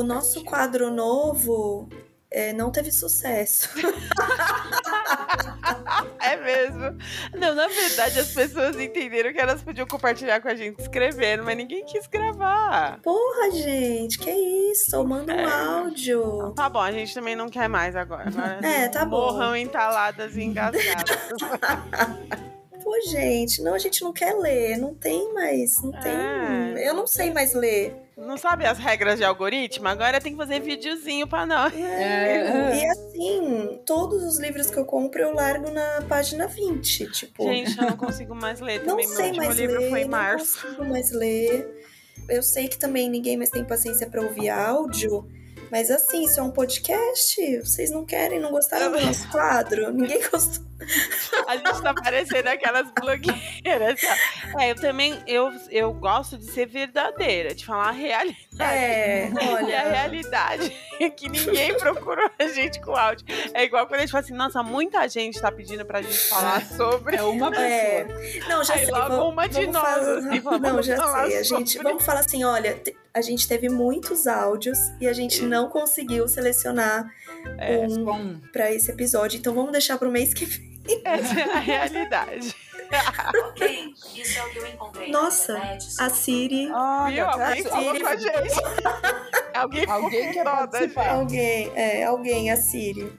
O nosso quadro novo não teve sucesso. É mesmo. Não, na verdade, as pessoas entenderam que elas podiam compartilhar com a gente escrevendo, mas ninguém quis gravar. Porra, gente, que isso? Manda um áudio. Tá bom, a gente também não quer mais agora. Tá bom. Morram entaladas e engasgadas. Pô, gente, não, a gente não quer ler. Não tem mais, não tem... Eu não sei mais ler. Não sabe as regras de algoritmo? Agora tem que fazer videozinho pra nós. E assim, todos os livros que eu compro eu largo na página 20, tipo... Gente, eu não consigo mais ler também. Não sei mais livro ler, foi em não março. consigo mais ler. Eu sei que também ninguém mais tem paciência pra ouvir áudio, mas assim, isso é um podcast, vocês não querem, não gostaram do nosso quadro? Ninguém gostou. A gente tá parecendo aquelas blogueiras. Eu também, eu gosto de ser verdadeira, de falar a realidade. Olha... E a realidade é que ninguém procurou a gente com áudio. É igual quando a gente fala assim, nossa, muita gente tá pedindo pra gente falar sobre... É uma pessoa. Não, já Aí sei. Logo uma de nós. Assim, não, já sei. Vamos falar assim, olha, a gente teve muitos áudios e a gente não conseguiu selecionar um pra esse episódio. Então vamos deixar pro mês que vem. Essa é a realidade. Ok, isso é o que eu encontrei. Nossa, a Siri... Viu? Alguém falou com a gente. Alguém quer participar. Alguém, a Siri.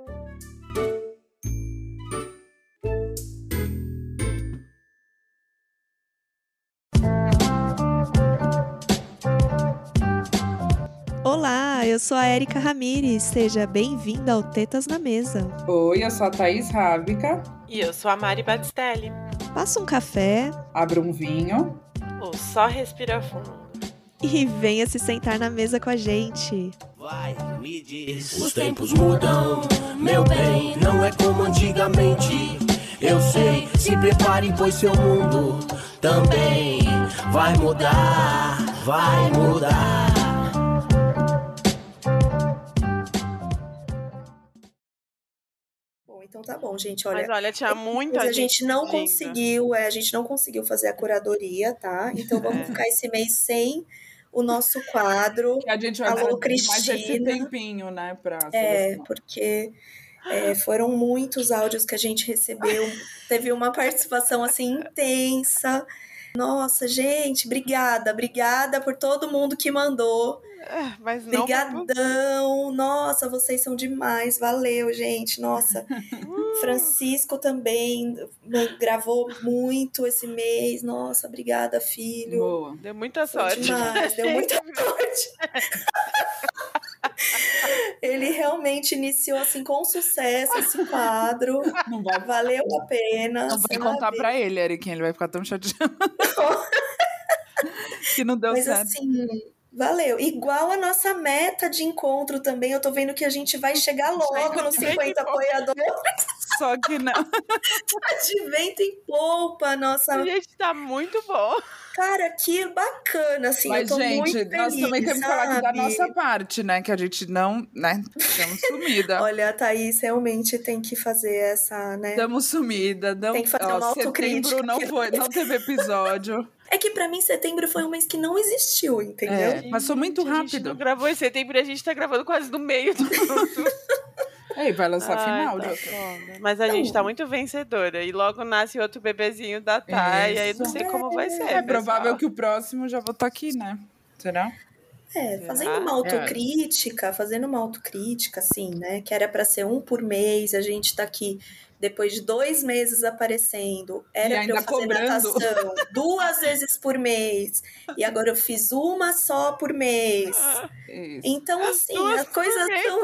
Olá, eu sou a Érica Ramires, seja bem-vinda ao Tetas na Mesa. Oi, eu sou a Thaís Rábica. E eu sou a Mari Batistelli. Passa um café. Abra um vinho. Ou só respira fundo. E venha se sentar na mesa com a gente. Vai, me diz. Os tempos mudam, meu bem, não é como antigamente. Eu sei, se prepare, pois seu mundo também vai mudar, vai mudar. Então tá bom, gente, olha... Mas olha, tinha muita a gente não pedindo. conseguiu, a gente não conseguiu fazer a curadoria, tá? Então vamos ficar esse mês sem o nosso quadro. Que a gente vai Alô, ter mais esse Cristina. tempinho, né, pra selecionar. Porque foram muitos áudios que a gente recebeu. Teve uma participação, assim, intensa. Nossa, gente, obrigada por todo mundo que mandou. Mas não... Brigadão, nossa, vocês são demais, valeu, gente, nossa. Francisco também gravou muito esse mês, nossa, obrigada, filho. Boa. Deu muita sorte. Demais, deu muita sorte. Ele realmente iniciou assim com sucesso esse quadro. Não vai, valeu a pena. Não vai contar pra ele, Eriquinha, ele vai ficar tão chateado. Que não deu certo. Mas assim, valeu. Igual a nossa meta de encontro também, eu tô vendo que a gente vai chegar logo nos 50 apoiadores. Só que não. De vento em polpa, nossa. Gente, tá muito bom. Cara, que bacana, assim, mas, eu tô gente, muito feliz, nós também temos que falar aqui da sabe? nossa parte, né? Que a gente não, né? Estamos sumida. Olha, a Thaís realmente tem que fazer essa, né? Estamos sumida. Tem que fazer uma autocrítica. Setembro não teve episódio. É que pra mim, setembro foi um mês que não existiu, entendeu? Passou muito rápido. A gente não gravou em setembro e a gente tá gravando quase no meio do Ei, vai lançar final. Tá mas a gente tá muito vencedora. E logo nasce outro bebezinho da Thay. E aí não sei como vai ser. É provável que o próximo já vou estar aqui, né? Será? Fazendo uma autocrítica, assim, né? Que era pra ser um por mês, a gente tá aqui depois de 2 meses aparecendo. Era pra eu fazer natação 2 vezes por mês. E agora eu fiz uma só por mês. Então, assim, as coisas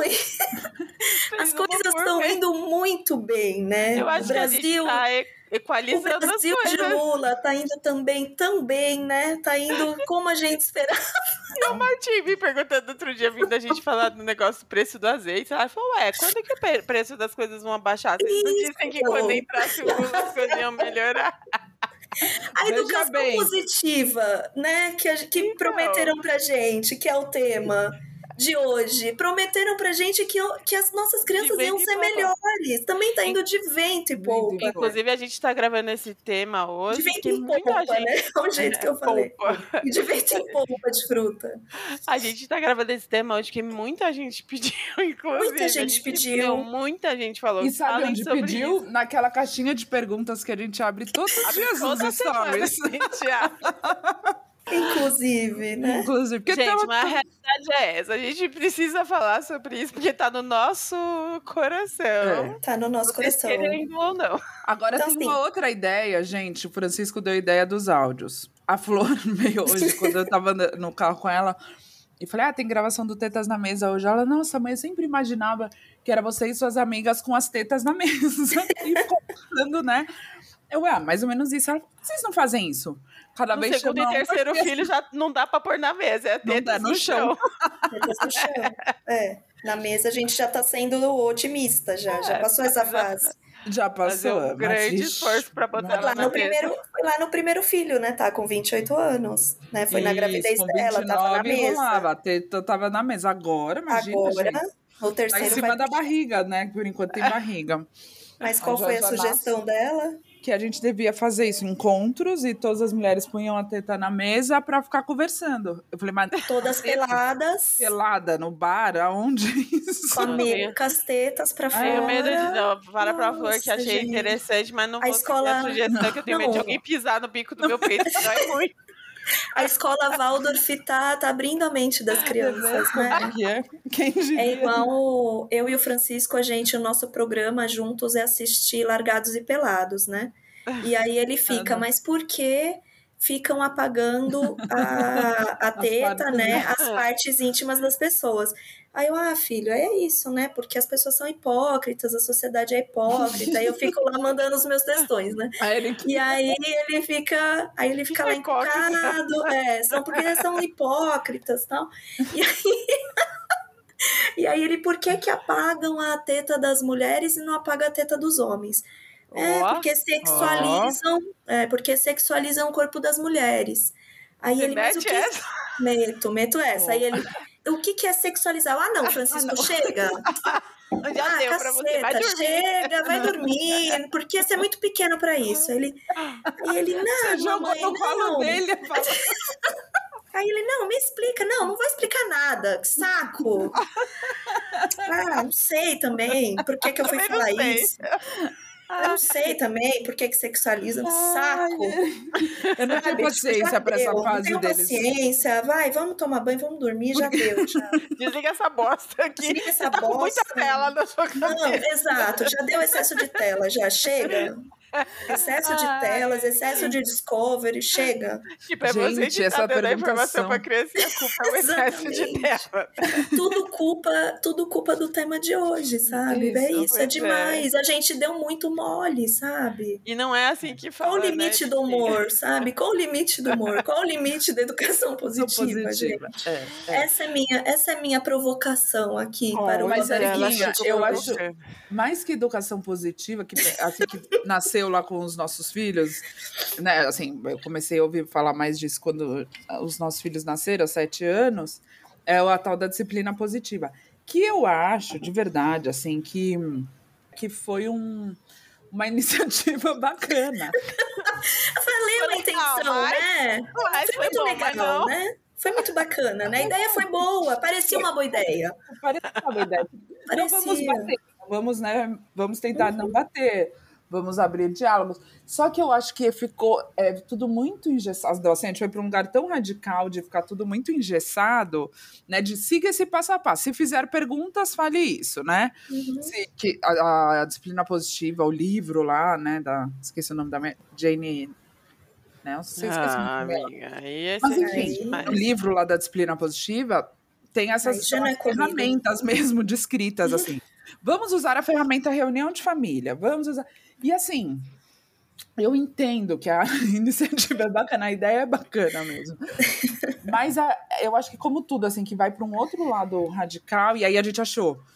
estão indo muito bem, né? Eu acho o Brasil, que a gente tá equalizando o Brasil de Lula tá indo também, né? Tá indo como a gente esperava. E o Martim me perguntando outro dia, vindo a gente falar do negócio do preço do azeite. Ela falou, quando que o preço das coisas vão abaixar? Vocês não dizem que quando entrasse o Lula as coisas iam melhorar? A educação positiva, né? Que prometeram pra gente, que é o tema. de hoje. Prometeram pra gente que as nossas crianças iam ser melhores. Também tá indo de vento e polpa. Inclusive, a gente tá gravando esse tema hoje. De vento em polpa, gente... né? É o jeito que eu falei. E de vento em polpa de fruta. A gente tá gravando esse tema hoje que muita gente pediu, inclusive. Muita gente pediu. Muita gente falou. E sabe onde pediu? Isso. Naquela caixinha de perguntas que a gente abre todos os dias nos stories. Inclusive, né? Inclusive, porque gente, mas a realidade é essa. A gente precisa falar sobre isso porque tá no nosso coração. Tá no nosso coração. Querendo ou não. Agora então, tem uma outra ideia, gente. O Francisco deu a ideia dos áudios. A Flor veio hoje, quando eu tava no carro com ela, e falei, tem gravação do Tetas na Mesa hoje. Ela, nossa, mas eu sempre imaginava que era você e suas amigas com as tetas na mesa. E ficou falando, né? Eu, mais ou menos isso. Ela, vocês não fazem isso? Cada no vez segundo e terceiro filho já não dá pra pôr na mesa, é tetas no chão. Tetas no chão. Na mesa a gente já tá sendo otimista, já passou essa fase. Já passou. Um grande esforço pra botar ela na mesa. Foi lá no primeiro filho, né? Tá com 28 anos, né? Foi na gravidez dela, tava na mesa. Rolava, a teta tava na mesa. Agora, imagina, gente. O terceiro tá em cima da barriga, né? Por enquanto tem barriga. Mas qual foi a sugestão dela? Que a gente devia fazer isso, encontros, e todas as mulheres punham a teta na mesa pra ficar conversando. Eu falei, mas... Todas peladas. Pelada, no bar, aonde isso? Com as tetas pra fora. Tenho medo de não. Para pra Flor, que achei interessante, mas não vou seguir a sugestão, que eu tenho medo de alguém pisar no bico do meu peito, isso é ruim. A escola Waldorf tá abrindo a mente das crianças, né? Quem diria? É igual eu e o Francisco, o nosso programa juntos é assistir Largados e Pelados, né? E aí ele fica, mas por que ficam apagando a teta, né? As partes íntimas das pessoas. Aí eu, filho, é isso, né? Porque as pessoas são hipócritas, a sociedade é hipócrita. Aí eu fico lá mandando os meus textões, né? E aí ele fica lá encucado. São porque são hipócritas e tal. E aí ele, por que apagam a teta das mulheres e não apagam a teta dos homens? Porque sexualizam o corpo das mulheres. Aí ele, mas o que... Meto essa. Aí ele, o que é sexualizar? Não, Francisco, chega. Já deu pra você, vai dormir. Chega, vai dormir, porque você é muito pequeno pra isso. Aí ele, não, você mamãe, jogou no colo dele. Aí ele, não, me explica. Não vou explicar nada, que saco. Não sei também por que eu fui falar isso. Eu não sei também por que sexualizam, que saco. Eu não tenho paciência pra essa fase não tenho deles. Paciência, vai, vamos tomar banho, vamos dormir, já deu. Já. Desliga essa bosta aqui. Desliga essa bosta. Muita tela na sua cabeça. Não, exato, já deu excesso de tela, já chega. Excesso de telas, excesso de Discovery, chega. Tipo, você que tá dando a informação pra criança e a culpa é o excesso de tela. Tudo culpa do tema de hoje, sabe? Isso, é demais. A gente deu muito mole, sabe? E não é assim que fala, qual o limite do humor, sabe? Qual o limite do humor? Qual o limite da educação positiva, gente? Essa é minha provocação aqui para o Rodriguinho. Eu acho, mais que educação positiva, que nasceu lá com os nossos filhos, né? Assim, eu comecei a ouvir falar mais disso quando os nossos filhos nasceram, aos 7 anos, é a tal da disciplina positiva, que eu acho, de verdade, assim, que foi uma iniciativa bacana. Valeu a intenção, né? Foi muito legal, né? Foi muito bacana, né? A ideia foi boa, parecia uma boa ideia. Parecia uma boa ideia. Não vamos bater, vamos tentar não bater. Vamos abrir diálogos. Só que eu acho que ficou tudo muito engessado. Assim, a gente foi para um lugar tão radical de ficar tudo muito engessado, né? De siga esse passo a passo. Se fizer perguntas, fale isso, né? Uhum. Que a disciplina positiva, o livro lá, né? Esqueci o nome da Jane... Não sei se esqueci o nome dela. Amiga, mas enfim, o livro lá da disciplina positiva tem essas ferramentas mesmo descritas, assim. Vamos usar a ferramenta reunião de família. Vamos usar... E assim, eu entendo que a iniciativa é bacana, a ideia é bacana mesmo. Mas eu acho que como tudo, assim, que vai para um outro lado radical, e aí a gente achou,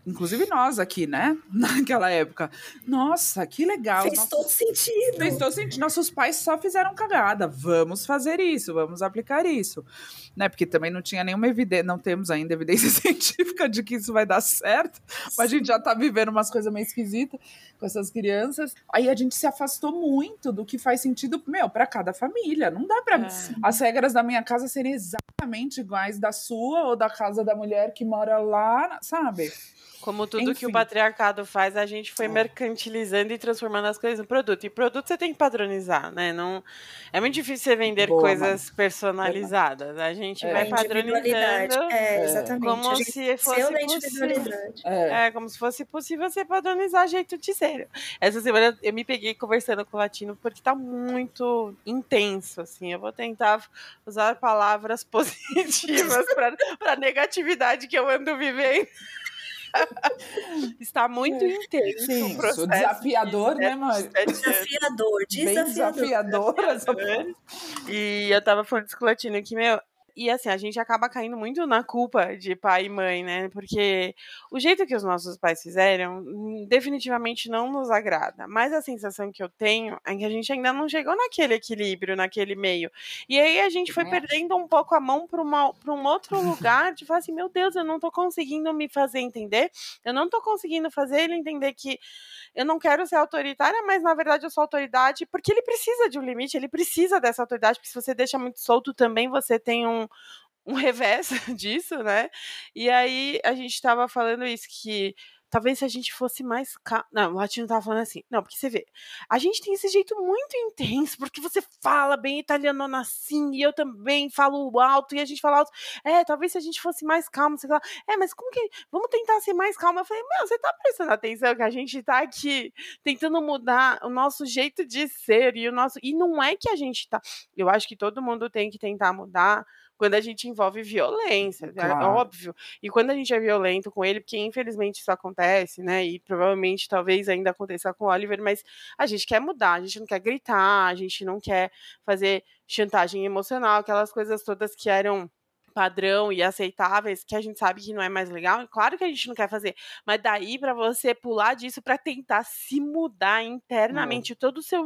inclusive nós aqui, né? Naquela época. Nossa, que legal. Fez todo sentido. Fez todo sentido. Nossos pais só fizeram cagada. Vamos fazer isso, vamos aplicar isso. Né? Porque também não tinha nenhuma evidência, não temos ainda evidência científica de que isso vai dar certo. Mas a gente já tá vivendo umas coisas meio esquisitas com essas crianças. Aí a gente se afastou muito do que faz sentido, para cada família. Não dá pra as regras da minha casa serem exatamente iguais da sua ou da casa da mulher que mora lá, sabe? Como tudo que o patriarcado faz, a gente foi mercantilizando e transformando as coisas em produto. E produto você tem que padronizar, né? Não, é muito difícil você vender coisas personalizadas. A gente vai padronizando exatamente. como se fosse possível. Como se fosse possível você padronizar jeito de ser. Essa semana eu me peguei conversando com o latino porque tá muito intenso, assim. Eu vou tentar usar palavras positivas para negatividade que eu ando vivendo. Está muito intenso. Sim, desafiador, né, Mari? Desafiador. E eu tava falando com o latino que, e assim, a gente acaba caindo muito na culpa de pai e mãe, né? Porque o jeito que os nossos pais fizeram definitivamente não nos agrada. Mas a sensação que eu tenho é que a gente ainda não chegou naquele equilíbrio, naquele meio. E aí a gente foi perdendo um pouco a mão para um outro lugar de falar assim, meu Deus, eu não tô conseguindo me fazer entender, eu não tô conseguindo fazer ele entender que eu não quero ser autoritária, mas na verdade eu sou autoridade, porque ele precisa de um limite, ele precisa dessa autoridade, porque se você deixa muito solto também, você tem um revés disso, né? E aí a gente tava falando isso, que talvez se a gente fosse mais calmo... Não, o latino tava falando assim, não, porque você vê, a gente tem esse jeito muito intenso, porque você fala bem italianona assim, e eu também falo alto, e a gente fala alto, talvez se a gente fosse mais calmo, você fala, mas como que... Vamos tentar ser mais calmo. Eu falei, você tá prestando atenção que a gente tá aqui tentando mudar o nosso jeito de ser, e não é que a gente tá... Eu acho que todo mundo tem que tentar mudar quando a gente envolve violência, é óbvio. E quando a gente é violento com ele, porque infelizmente isso acontece, né? E provavelmente talvez ainda aconteça com o Oliver, mas a gente quer mudar, a gente não quer gritar, a gente não quer fazer chantagem emocional, aquelas coisas todas que eram padrão e aceitáveis, que a gente sabe que não é mais legal, claro que a gente não quer fazer, mas daí para você pular disso para tentar se mudar internamente todo o seu,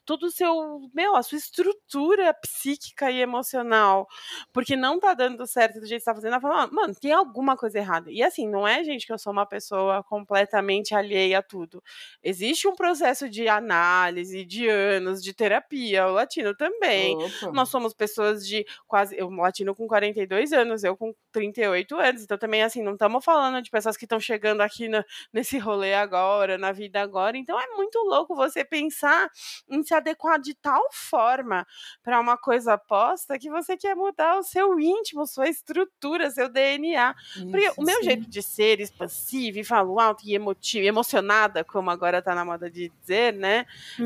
a sua estrutura psíquica e emocional, porque não tá dando certo do jeito que você tá fazendo, ela fala, mano, tem alguma coisa errada. E assim, não é, gente, que eu sou uma pessoa completamente alheia a tudo. Existe um processo de análise, de anos, de terapia, o latino também. Nós somos pessoas de quase, o latino com 42 anos, eu com 38 anos, então também assim, não estamos falando de pessoas que estão chegando aqui nesse rolê agora, na vida agora, então é muito louco você pensar em se adequar de tal forma para uma coisa posta que você quer mudar o seu íntimo, sua estrutura, seu DNA, porque o meu jeito de ser expansivo, e falo alto e emotivo, emocionada, como agora tá na moda de dizer, né,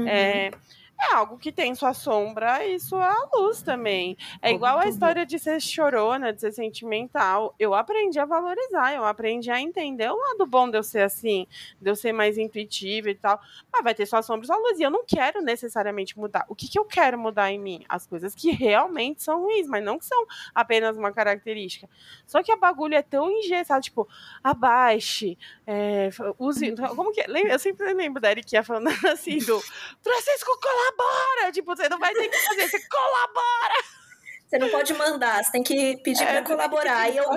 é algo que tem sua sombra e sua luz também. É igual a história de ser chorona, de ser sentimental. Eu aprendi a valorizar, eu aprendi a entender o lado bom de eu ser assim, de eu ser mais intuitiva e tal. Mas vai ter sua sombra e sua luz. E eu não quero necessariamente mudar. O que eu quero mudar em mim? As coisas que realmente são ruins, mas não que são apenas uma característica. Só que a bagulho é tão engessado, tipo, abaixe, use... Como que é? Eu sempre lembro da Eriquinha falando assim, do Francisco colabora! Tipo, você não vai ter que fazer, você colabora! Você não pode mandar, você tem que pedir pra colaborar. Aí eu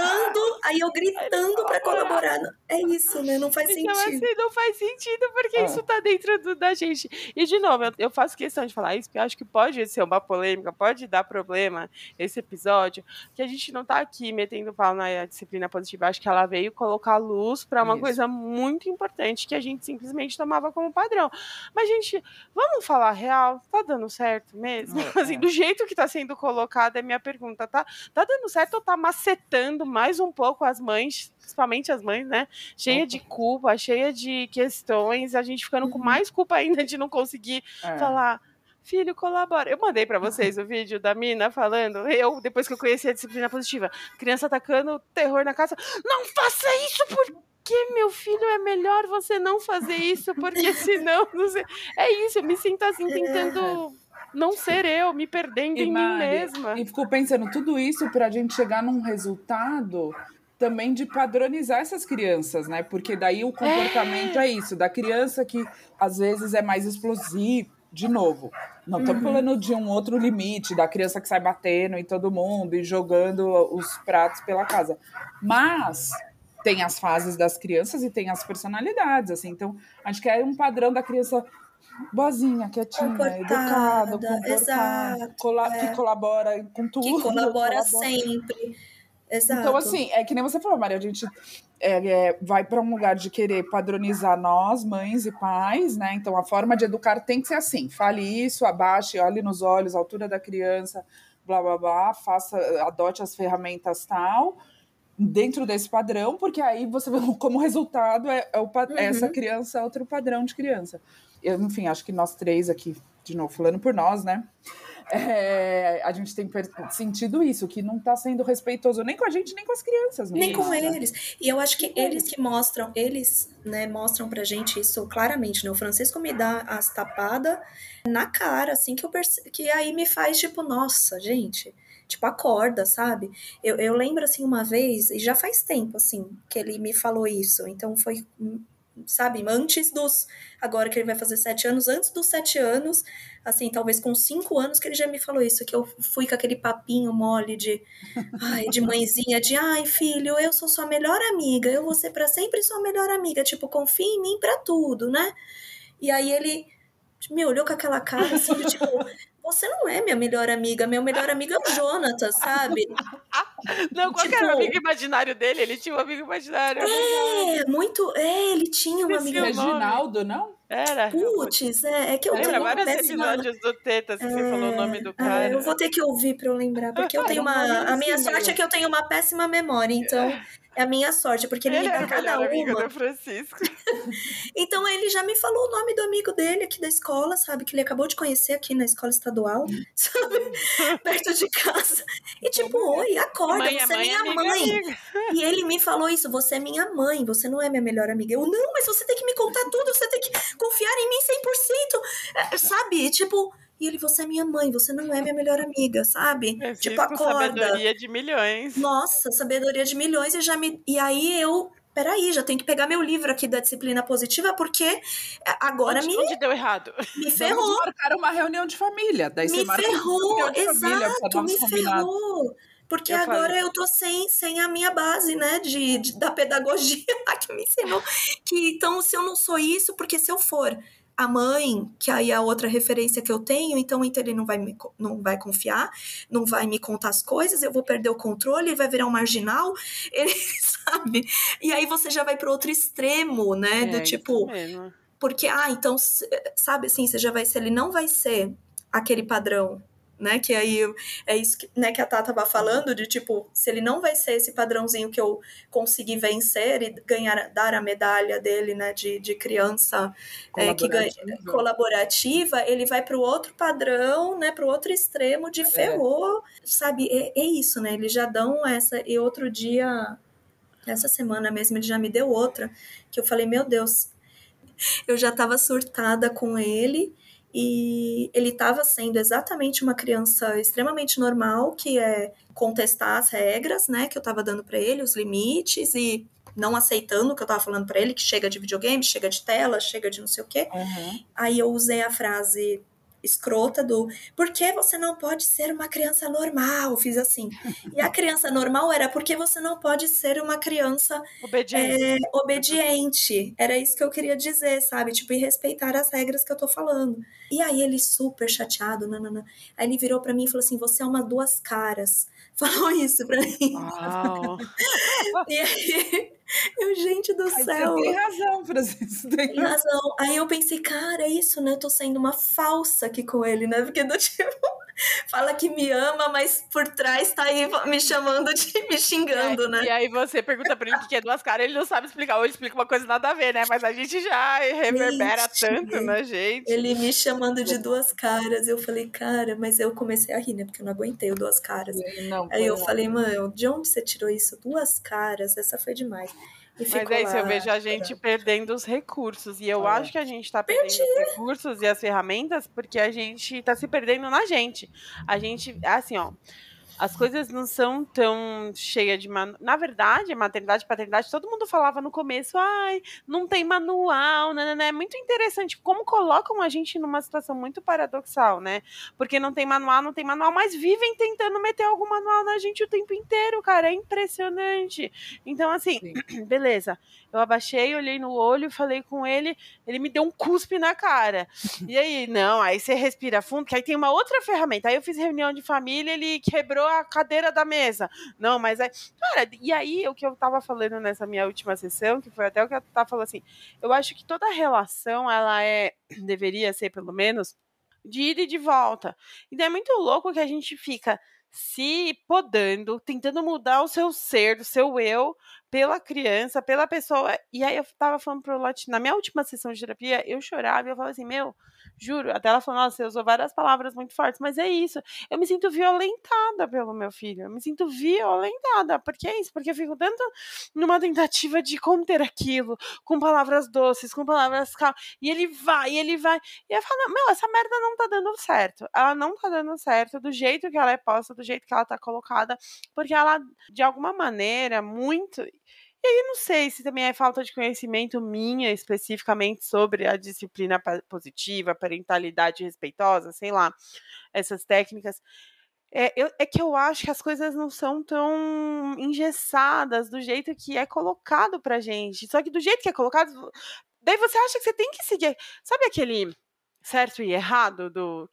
gritando pra colaborar. É isso, né? Não faz sentido. Então, assim, não faz sentido, porque isso tá dentro da gente. E, de novo, eu faço questão de falar isso, porque eu acho que pode ser uma polêmica, pode dar problema esse episódio, que a gente não tá aqui metendo pau na disciplina positiva. Eu acho que ela veio colocar luz pra uma coisa muito importante, que a gente simplesmente tomava como padrão. Mas, gente, vamos falar real? Tá dando certo mesmo? Assim, do jeito que tá sendo colocada é minha pergunta, tá dando certo ou tá macetando mais um pouco as mães, principalmente as mães, né, cheia de culpa, cheia de questões, a gente ficando com mais culpa ainda de não conseguir falar, filho, colabora. Eu mandei pra vocês o vídeo da mina falando, depois que eu conheci a disciplina positiva, criança atacando terror na casa, não faça isso porque, meu filho, é melhor você não fazer isso, porque senão, não sei. É isso, eu me sinto assim, tentando não ser eu, me perdendo em mim mesma. E ficou pensando tudo isso pra gente chegar num resultado também de padronizar essas crianças, né? Porque daí o comportamento é isso, da criança que às vezes é mais explosiva. De novo, não estamos falando de um outro limite, da criança que sai batendo em todo mundo e jogando os pratos pela casa. Mas tem as fases das crianças e tem as personalidades, assim. Então, acho que é um padrão da criança boazinha, quietinha, educada, comportada, que colabora com tudo. Que colabora sempre. Exato. Então, assim, é que nem você falou, Maria, a gente vai para um lugar de querer padronizar nós, mães e pais, né? Então, a forma de educar tem que ser assim: fale isso, abaixe, olhe nos olhos, altura da criança, blá, blá, blá, adote as ferramentas tal, dentro desse padrão, porque aí você vê como resultado essa criança, outro padrão de criança. Eu, enfim, acho que nós três aqui, de novo, falando por nós, né? A gente tem sentido isso, que não está sendo respeitoso nem com a gente, nem com as crianças. Nem com eles. E eu acho que eles que mostram, né, mostram pra gente isso claramente, né? O Francisco me dá as tapadas na cara, assim, que aí me faz tipo, nossa, gente, tipo, acorda, sabe? Eu lembro, assim, uma vez, e já faz tempo, assim, que ele me falou isso, então foi... sabe, antes agora que ele vai fazer 7 anos, antes dos 7 anos, assim, talvez com 5 anos que ele já me falou isso, que eu fui com aquele papinho mole de mãezinha, ai, filho, eu sou sua melhor amiga, eu vou ser pra sempre sua melhor amiga, tipo, confia em mim pra tudo, né? E aí ele me olhou com aquela cara, assim, de, tipo, você não é minha melhor amiga é o Jonathan, sabe? Não, qual era o amigo imaginário dele? Ele tinha um amigo imaginário. Ele tinha um amigo. Reginaldo, não? Era. Putz, é que eu tenho vários episódios do Tetas que você falou o nome do cara. Eu vou ter que ouvir pra eu lembrar, porque eu tenho a minha sorte é que eu tenho uma péssima memória, então é a minha sorte, porque ele me dá cada uma. Do Francisco. Então ele já me falou o nome do amigo dele aqui da escola, sabe, que ele acabou de conhecer aqui na escola estadual, sabe, perto de casa. E tipo, oi, acorda, você é minha mãe. E ele me falou isso, você é minha mãe, você não é minha melhor amiga. Eu, não, mas você tem que me contar tudo, você tem que confiar em mim 100%, sabe, tipo... E ele, você é minha mãe, você não é minha melhor amiga, sabe? Tipo, acorda. Sabedoria de milhões. Nossa, sabedoria de milhões. E aí peraí, já tenho que pegar meu livro aqui da disciplina positiva, porque agora onde deu errado? Me ferrou. Vamos marcar uma reunião de família. Daí me ferrou, exato, me ferrou. Porque agora eu tô sem a minha base, né, da pedagogia que me ensinou. Então, se eu não sou isso, porque se eu for a mãe, que aí é a outra referência que eu tenho, então ele não vai confiar, não vai me contar as coisas, eu vou perder o controle, ele vai virar um marginal, ele sabe? E aí você já vai para outro extremo, né? Do tipo, porque, então, sabe assim, você já vai ser, ele não vai ser aquele padrão, né, que aí é isso que, né, que a Tata tava falando, de tipo, se ele não vai ser esse padrãozinho que eu consegui vencer e dar a medalha dele, né, de criança colaborativa, ele vai pro outro padrão, né, pro outro extremo de ferrou, sabe, é isso, né, eles já dão essa, e outro dia, essa semana mesmo, ele já me deu outra, que eu falei, meu Deus, eu já tava surtada com ele, e ele estava sendo exatamente uma criança extremamente normal, que é contestar as regras, né, que eu estava dando para ele, os limites, e não aceitando o que eu estava falando para ele, que chega de videogame, chega de tela, chega de não sei o quê. Aí eu usei a frase escrota por que você não pode ser uma criança normal? Fiz assim. E a criança normal era porque você não pode ser uma criança obediente. Era isso que eu queria dizer, sabe? Tipo, e respeitar as regras que eu tô falando. E aí ele super chateado, nanana. Aí ele virou pra mim e falou assim, você é uma duas caras. Falou isso pra mim. Uau. E aí, gente do céu. Você tem razão, Francisco. Tem razão. Aí eu pensei, cara, é isso, né? Eu tô sendo uma falsa aqui com ele, né? Porque do tipo, fala que me ama, mas por trás tá aí me chamando me xingando, né? E aí você pergunta pra ele o que é duas caras, ele não sabe explicar, ou ele explica uma coisa nada a ver, né? Mas a gente já reverbera tanto na gente. Ele me chamando de duas caras, eu falei, cara, mas eu comecei a rir, né? Porque eu não aguentei o duas caras. Aí eu falei, mano, de onde você tirou isso? Duas caras, essa foi demais. Mas é isso, eu vejo a gente perdendo os recursos. E eu acho que a gente tá perdendo os recursos e as ferramentas porque a gente tá se perdendo na gente. A gente, assim, ó, as coisas não são tão cheias de manual. Na verdade, maternidade e paternidade, todo mundo falava no começo, ai, não tem manual, né? É muito interessante como colocam a gente numa situação muito paradoxal, né? Porque não tem manual, mas vivem tentando meter algum manual na gente o tempo inteiro, cara. É impressionante. Então, assim, beleza. Eu abaixei, olhei no olho, falei com ele, ele me deu um cuspe na cara. E aí, não, aí você respira fundo, que aí tem uma outra ferramenta. Aí eu fiz reunião de família, ele quebrou a cadeira da mesa. Não, mas aí... Cara, e aí, o que eu tava falando nessa minha última sessão, que foi até o que eu tava falando assim, eu acho que toda relação, ela deveria ser, pelo menos, de ida e de volta. E daí é muito louco que a gente fica se podando, tentando mudar o seu ser, o seu eu, pela criança, pela pessoa. E aí eu tava falando pro Lote, na minha última sessão de terapia, eu chorava e eu falava assim, meu, juro, até ela falou, nossa, você usou várias palavras muito fortes, mas é isso, eu me sinto violentada pelo meu filho, eu me sinto violentada, porque é isso, porque eu fico tanto numa tentativa de conter aquilo, com palavras doces, com palavras calmas, e ele vai, e eu falo, meu, essa merda não tá dando certo, ela não tá dando certo do jeito que ela é posta, do jeito que ela tá colocada, porque ela, de alguma maneira, muito... E aí, não sei se também é falta de conhecimento minha, especificamente, sobre a disciplina positiva, parentalidade respeitosa, sei lá, essas técnicas. É que eu acho que as coisas não são tão engessadas do jeito que é colocado pra gente. Só que do jeito que é colocado, daí você acha que você tem que seguir. Sabe aquele certo e errado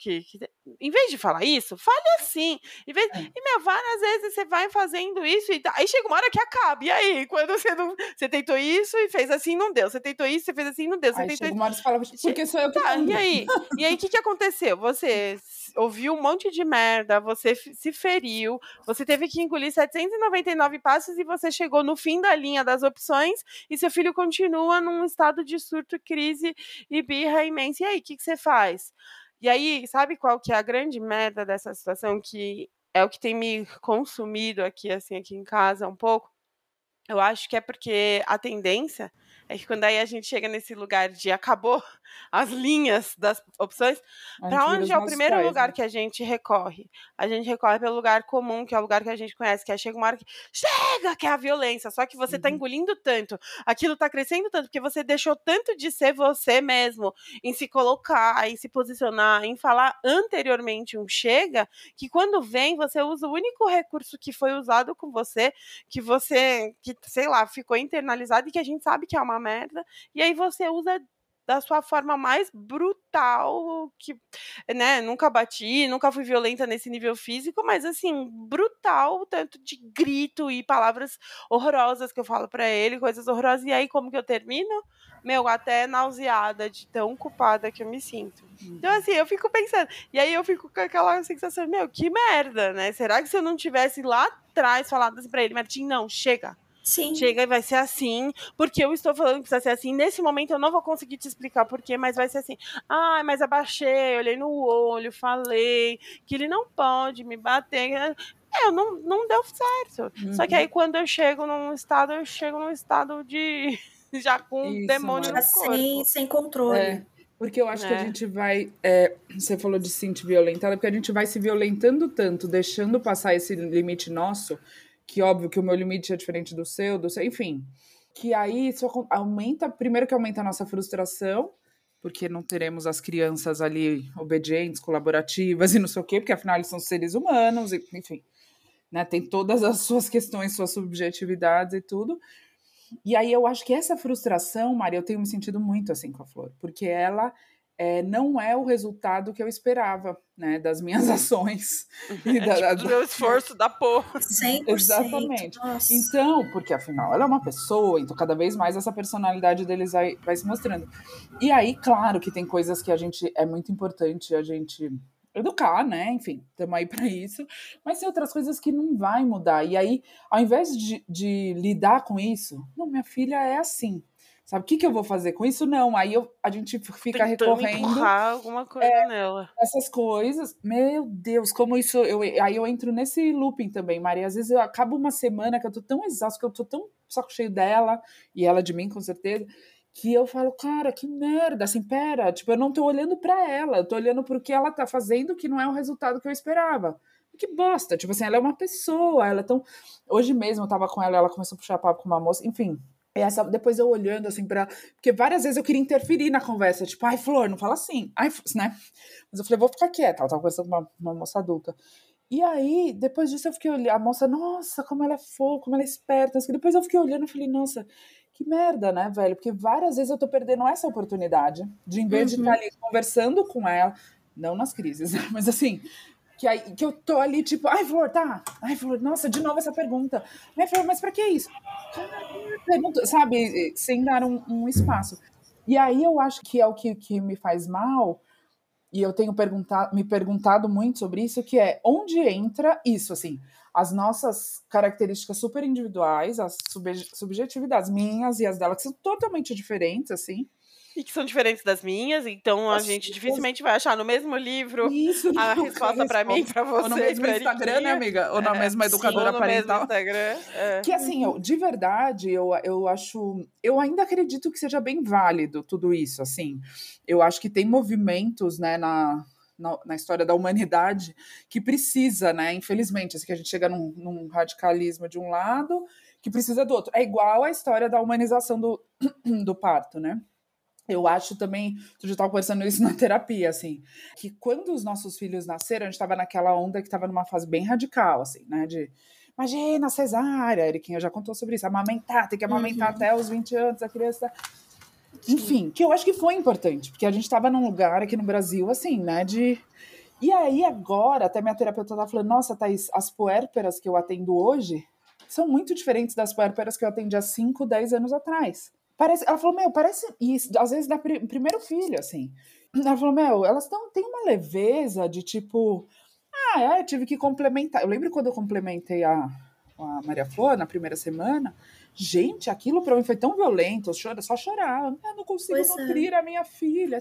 em vez de falar isso, fale assim. E, meu, várias vezes você vai fazendo isso e aí chega uma hora que acaba. E aí, quando você tentou isso e fez assim, não deu. Você tentou isso, você fez assim, não deu. Você aí tentou chega uma hora que você fala, porque sou eu que mando. E aí, o que aconteceu? Você ouviu um monte de merda, você se feriu, você teve que engolir 799 passos e você chegou no fim da linha das opções e seu filho continua num estado de surto, crise e birra imensa. E aí, o que você faz? E aí, sabe qual que é a grande merda dessa situação, que é o que tem me consumido aqui em casa um pouco? Eu acho que é porque a tendência é que quando aí a gente chega nesse lugar de acabou as linhas das opções, para onde é o primeiro lugar que a gente recorre? A gente recorre pelo lugar comum, que é o lugar que a gente conhece, que aí chega uma hora que chega, que é a violência, só que você tá engolindo tanto, aquilo tá crescendo tanto, porque você deixou tanto de ser você mesmo, em se colocar, em se posicionar, em falar anteriormente um chega, que quando vem, você usa o único recurso que foi usado com você, que sei lá, ficou internalizado e que a gente sabe que é uma merda, e aí você usa da sua forma mais brutal, que, né, nunca bati, nunca fui violenta nesse nível físico, mas assim, brutal, tanto de grito e palavras horrorosas que eu falo pra ele, coisas horrorosas, e aí como que eu termino? Meu, até nauseada de tão culpada que eu me sinto. Então, assim, eu fico pensando, e aí eu fico com aquela sensação, meu, que merda, né? Será que se eu não tivesse lá atrás falado assim pra ele, Martim, não, chega. Sim. Chega e vai ser assim, porque eu estou falando que precisa ser assim. Nesse momento eu não vou conseguir te explicar por quê, mas vai ser assim. Ah, mas abaixei, olhei no olho, falei que ele não pode me bater. Não deu certo. Só que aí quando eu chego num estado de já com um demônio no corpo. Sem controle. Porque eu acho que a gente vai... você falou de se sentir violentada, porque a gente vai se violentando tanto, deixando passar esse limite nosso, que óbvio que o meu limite é diferente do seu, enfim. Que aí isso aumenta... Primeiro que aumenta a nossa frustração, porque não teremos as crianças ali obedientes, colaborativas e não sei o quê, porque afinal eles são seres humanos, enfim. Né, tem todas as suas questões, suas subjetividades e tudo. E aí eu acho que essa frustração, Maria, eu tenho me sentido muito assim com a Flor, porque ela não é o resultado que eu esperava, né, das minhas ações. E do meu esforço da porra. 100%. Exatamente. Nossa. Então, porque afinal ela é uma pessoa, então cada vez mais essa personalidade deles vai se mostrando. E aí, claro que tem coisas que é muito importante a gente educar, né? Enfim, estamos aí para isso. Mas tem outras coisas que não vai mudar. E aí, ao invés de lidar com isso, não, minha filha é assim. Sabe, o que eu vou fazer com isso? Não, aí a gente fica tentando recorrendo... empurrar alguma coisa nela. Essas coisas, meu Deus, como isso... Aí eu entro nesse looping também, Maria. Às vezes eu acabo uma semana que eu tô tão exausta, que eu tô tão saco cheio dela, e ela de mim, com certeza, que eu falo, cara, que merda, assim, pera, tipo, eu não tô olhando pra ela, eu tô olhando pro que ela tá fazendo, que não é o resultado que eu esperava. Que bosta, tipo assim, ela é uma pessoa, ela é tão... Hoje mesmo eu tava com ela começou a puxar papo com uma moça, enfim... Depois eu olhando assim porque várias vezes eu queria interferir na conversa, tipo, ai, Flor, não fala assim, ai, né? Mas eu falei, vou ficar quieta, ela tava conversando com uma moça adulta. E aí, depois disso eu fiquei olhando, a moça, nossa, como ela é fofa, como ela é esperta. Depois eu fiquei olhando e falei, nossa, que merda, né, velho? Porque várias vezes eu tô perdendo essa oportunidade de, em vez de estar ali conversando com ela, não nas crises, né? Mas assim... Que eu tô ali, tipo, ai, Flor, tá. Ai, Flor, nossa, de novo essa pergunta. Ai, Flor, mas pra que isso? Pergunta, sabe, sem dar um espaço. E aí eu acho que é o que me faz mal, e eu tenho me perguntado muito sobre isso, que é onde entra isso, assim, as nossas características super individuais, as subjetividades minhas e as dela, que são totalmente diferentes, assim. E que são diferentes das minhas, então a gente dificilmente vai achar no mesmo livro a resposta pra mim, pra você. Ou no mesmo Instagram, né, amiga? Ou na mesma educadora parental. Ou no mesmo Instagram. Que assim, de verdade, eu acho... Eu ainda acredito que seja bem válido tudo isso, assim. Eu acho que tem movimentos, né, na história da humanidade que precisa, né, infelizmente, assim, que a gente chega num radicalismo de um lado que precisa do outro. É igual a história da humanização do parto, né? Eu acho também, eu já estava conversando isso na terapia, assim, que quando os nossos filhos nasceram, a gente estava naquela onda que estava numa fase bem radical, assim, né, de, imagina, cesárea, a Eriquinha já contou sobre isso, amamentar, tem que amamentar até os 20 anos, a criança... Enfim, que eu acho que foi importante, porque a gente estava num lugar aqui no Brasil, assim, né, de... E aí agora, até minha terapeuta estava falando, nossa, Thaís, as puérperas que eu atendo hoje são muito diferentes das puérperas que eu atendi há 5, 10 anos atrás. Ela falou, parece isso, às vezes da primeiro filho, assim. Ela falou, elas têm uma leveza de tipo, eu tive que complementar. Eu lembro quando eu complementei a Maria Flor na primeira semana, gente, aquilo pra mim foi tão violento, eu só chorava, eu não consigo nutrir a minha filha.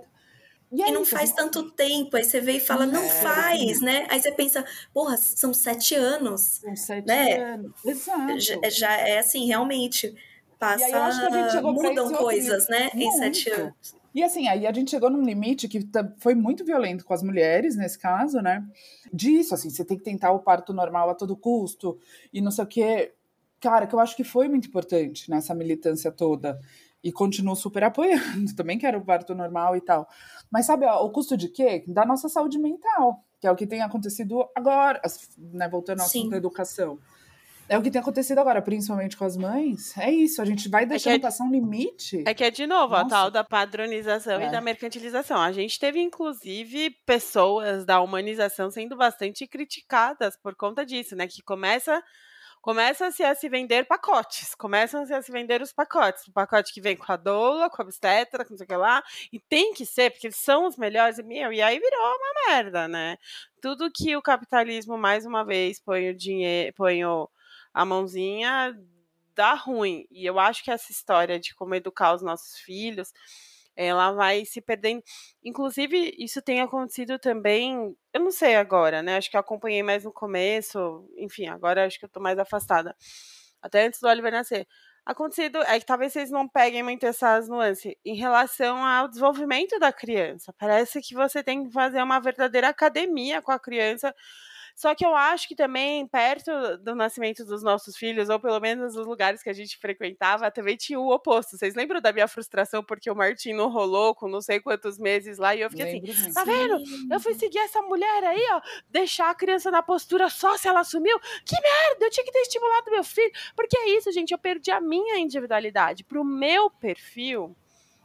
E não faz tanto tempo, aí você vê e fala, não faz, né? Aí você pensa, porra, são 7 anos. São 7 né? anos, exato. Já é assim, realmente... E aí eu acho que a gente chegou mudam coisas, né? Muito. Em 7 anos. E assim, aí a gente chegou num limite que foi muito violento com as mulheres, nesse caso, né? Disso, assim, você tem que tentar o parto normal a todo custo e não sei o quê. Cara, que eu acho que foi muito importante nessa militância toda. E continuo super apoiando. Também quero o parto normal e tal. Mas sabe, o custo de quê? Da nossa saúde mental. Que é o que tem acontecido agora, né? Voltando ao assunto da educação. É o que tem acontecido agora, principalmente com as mães. É isso, a gente vai deixando passar um limite. É que é de novo a tal da padronização e da mercantilização. A gente teve, inclusive, pessoas da humanização sendo bastante criticadas por conta disso, né? Que começa-se a se vender pacotes. Começam-se a se vender os pacotes. O pacote que vem com a doula, com a obstetra, com não sei o que lá. E tem que ser, porque eles são os melhores. E aí virou uma merda, né? Tudo que o capitalismo, mais uma vez, põe o dinheiro, a mãozinha, dá ruim. E eu acho que essa história de como educar os nossos filhos, ela vai se perdendo. Inclusive, isso tem acontecido também, eu não sei agora, né? Acho que eu acompanhei mais no começo, enfim, agora acho que eu tô mais afastada. Até antes do Oliver nascer. Acontecido é que talvez vocês não peguem muito essas nuances em relação ao desenvolvimento da criança. Parece que você tem que fazer uma verdadeira academia com a criança. Só que eu acho que também, perto do nascimento dos nossos filhos, ou pelo menos nos lugares que a gente frequentava, também tinha o oposto. Vocês lembram da minha frustração porque o Martim não rolou com não sei quantos meses lá? E eu fiquei assim, tá vendo? Eu fui seguir essa mulher aí, ó, deixar a criança na postura só se ela sumiu. Que merda! Eu tinha que ter estimulado meu filho. Porque é isso, gente, eu perdi a minha individualidade. Pro meu perfil,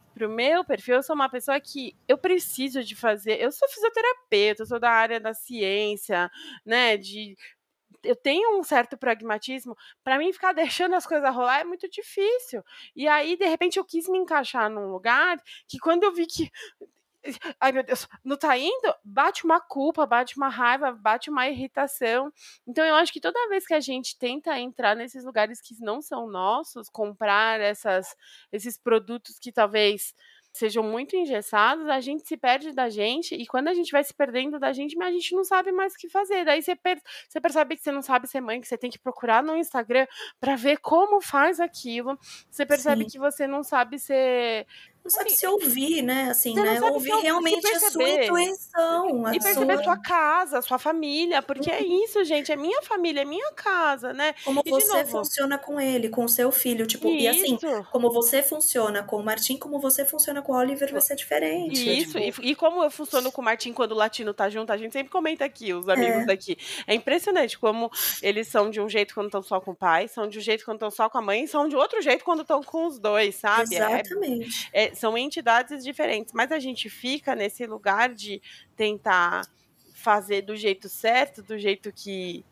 eu sou uma pessoa que eu preciso de fazer... Eu sou fisioterapeuta, eu sou da área da ciência, né? Eu tenho um certo pragmatismo. Para mim, ficar deixando as coisas rolar é muito difícil. E aí, de repente, eu quis me encaixar num lugar que quando eu vi que... Ai, meu Deus, não tá indo? Bate uma culpa, bate uma raiva, bate uma irritação. Então, eu acho que toda vez que a gente tenta entrar nesses lugares que não são nossos, comprar esses produtos que talvez sejam muito engessados, a gente se perde da gente, e quando a gente vai se perdendo da gente, mas a gente não sabe mais o que fazer. Daí você percebe que você não sabe ser mãe, que você tem que procurar no Instagram para ver como faz aquilo. Você percebe que você não sabe ser... Não sabe se ouvir, né? Assim, né? Ouvir realmente a sua intuição. abstração, e perceber sua casa, sua família, porque é isso, gente, é minha família, é minha casa, né? Como E, você funciona com ele, com o seu filho, tipo, e assim, como você funciona com o Martim, como você funciona com o Oliver vai ser diferente. Isso, tipo... e como eu funciono com o Martim quando o Latino tá junto, a gente sempre comenta aqui, os amigos daqui. É impressionante como eles são de um jeito quando estão só com o pai, são de um jeito quando estão só com a mãe, e são de outro jeito quando estão com os dois, sabe? Exatamente. São entidades diferentes, mas a gente fica nesse lugar de tentar fazer do jeito certo, do jeito que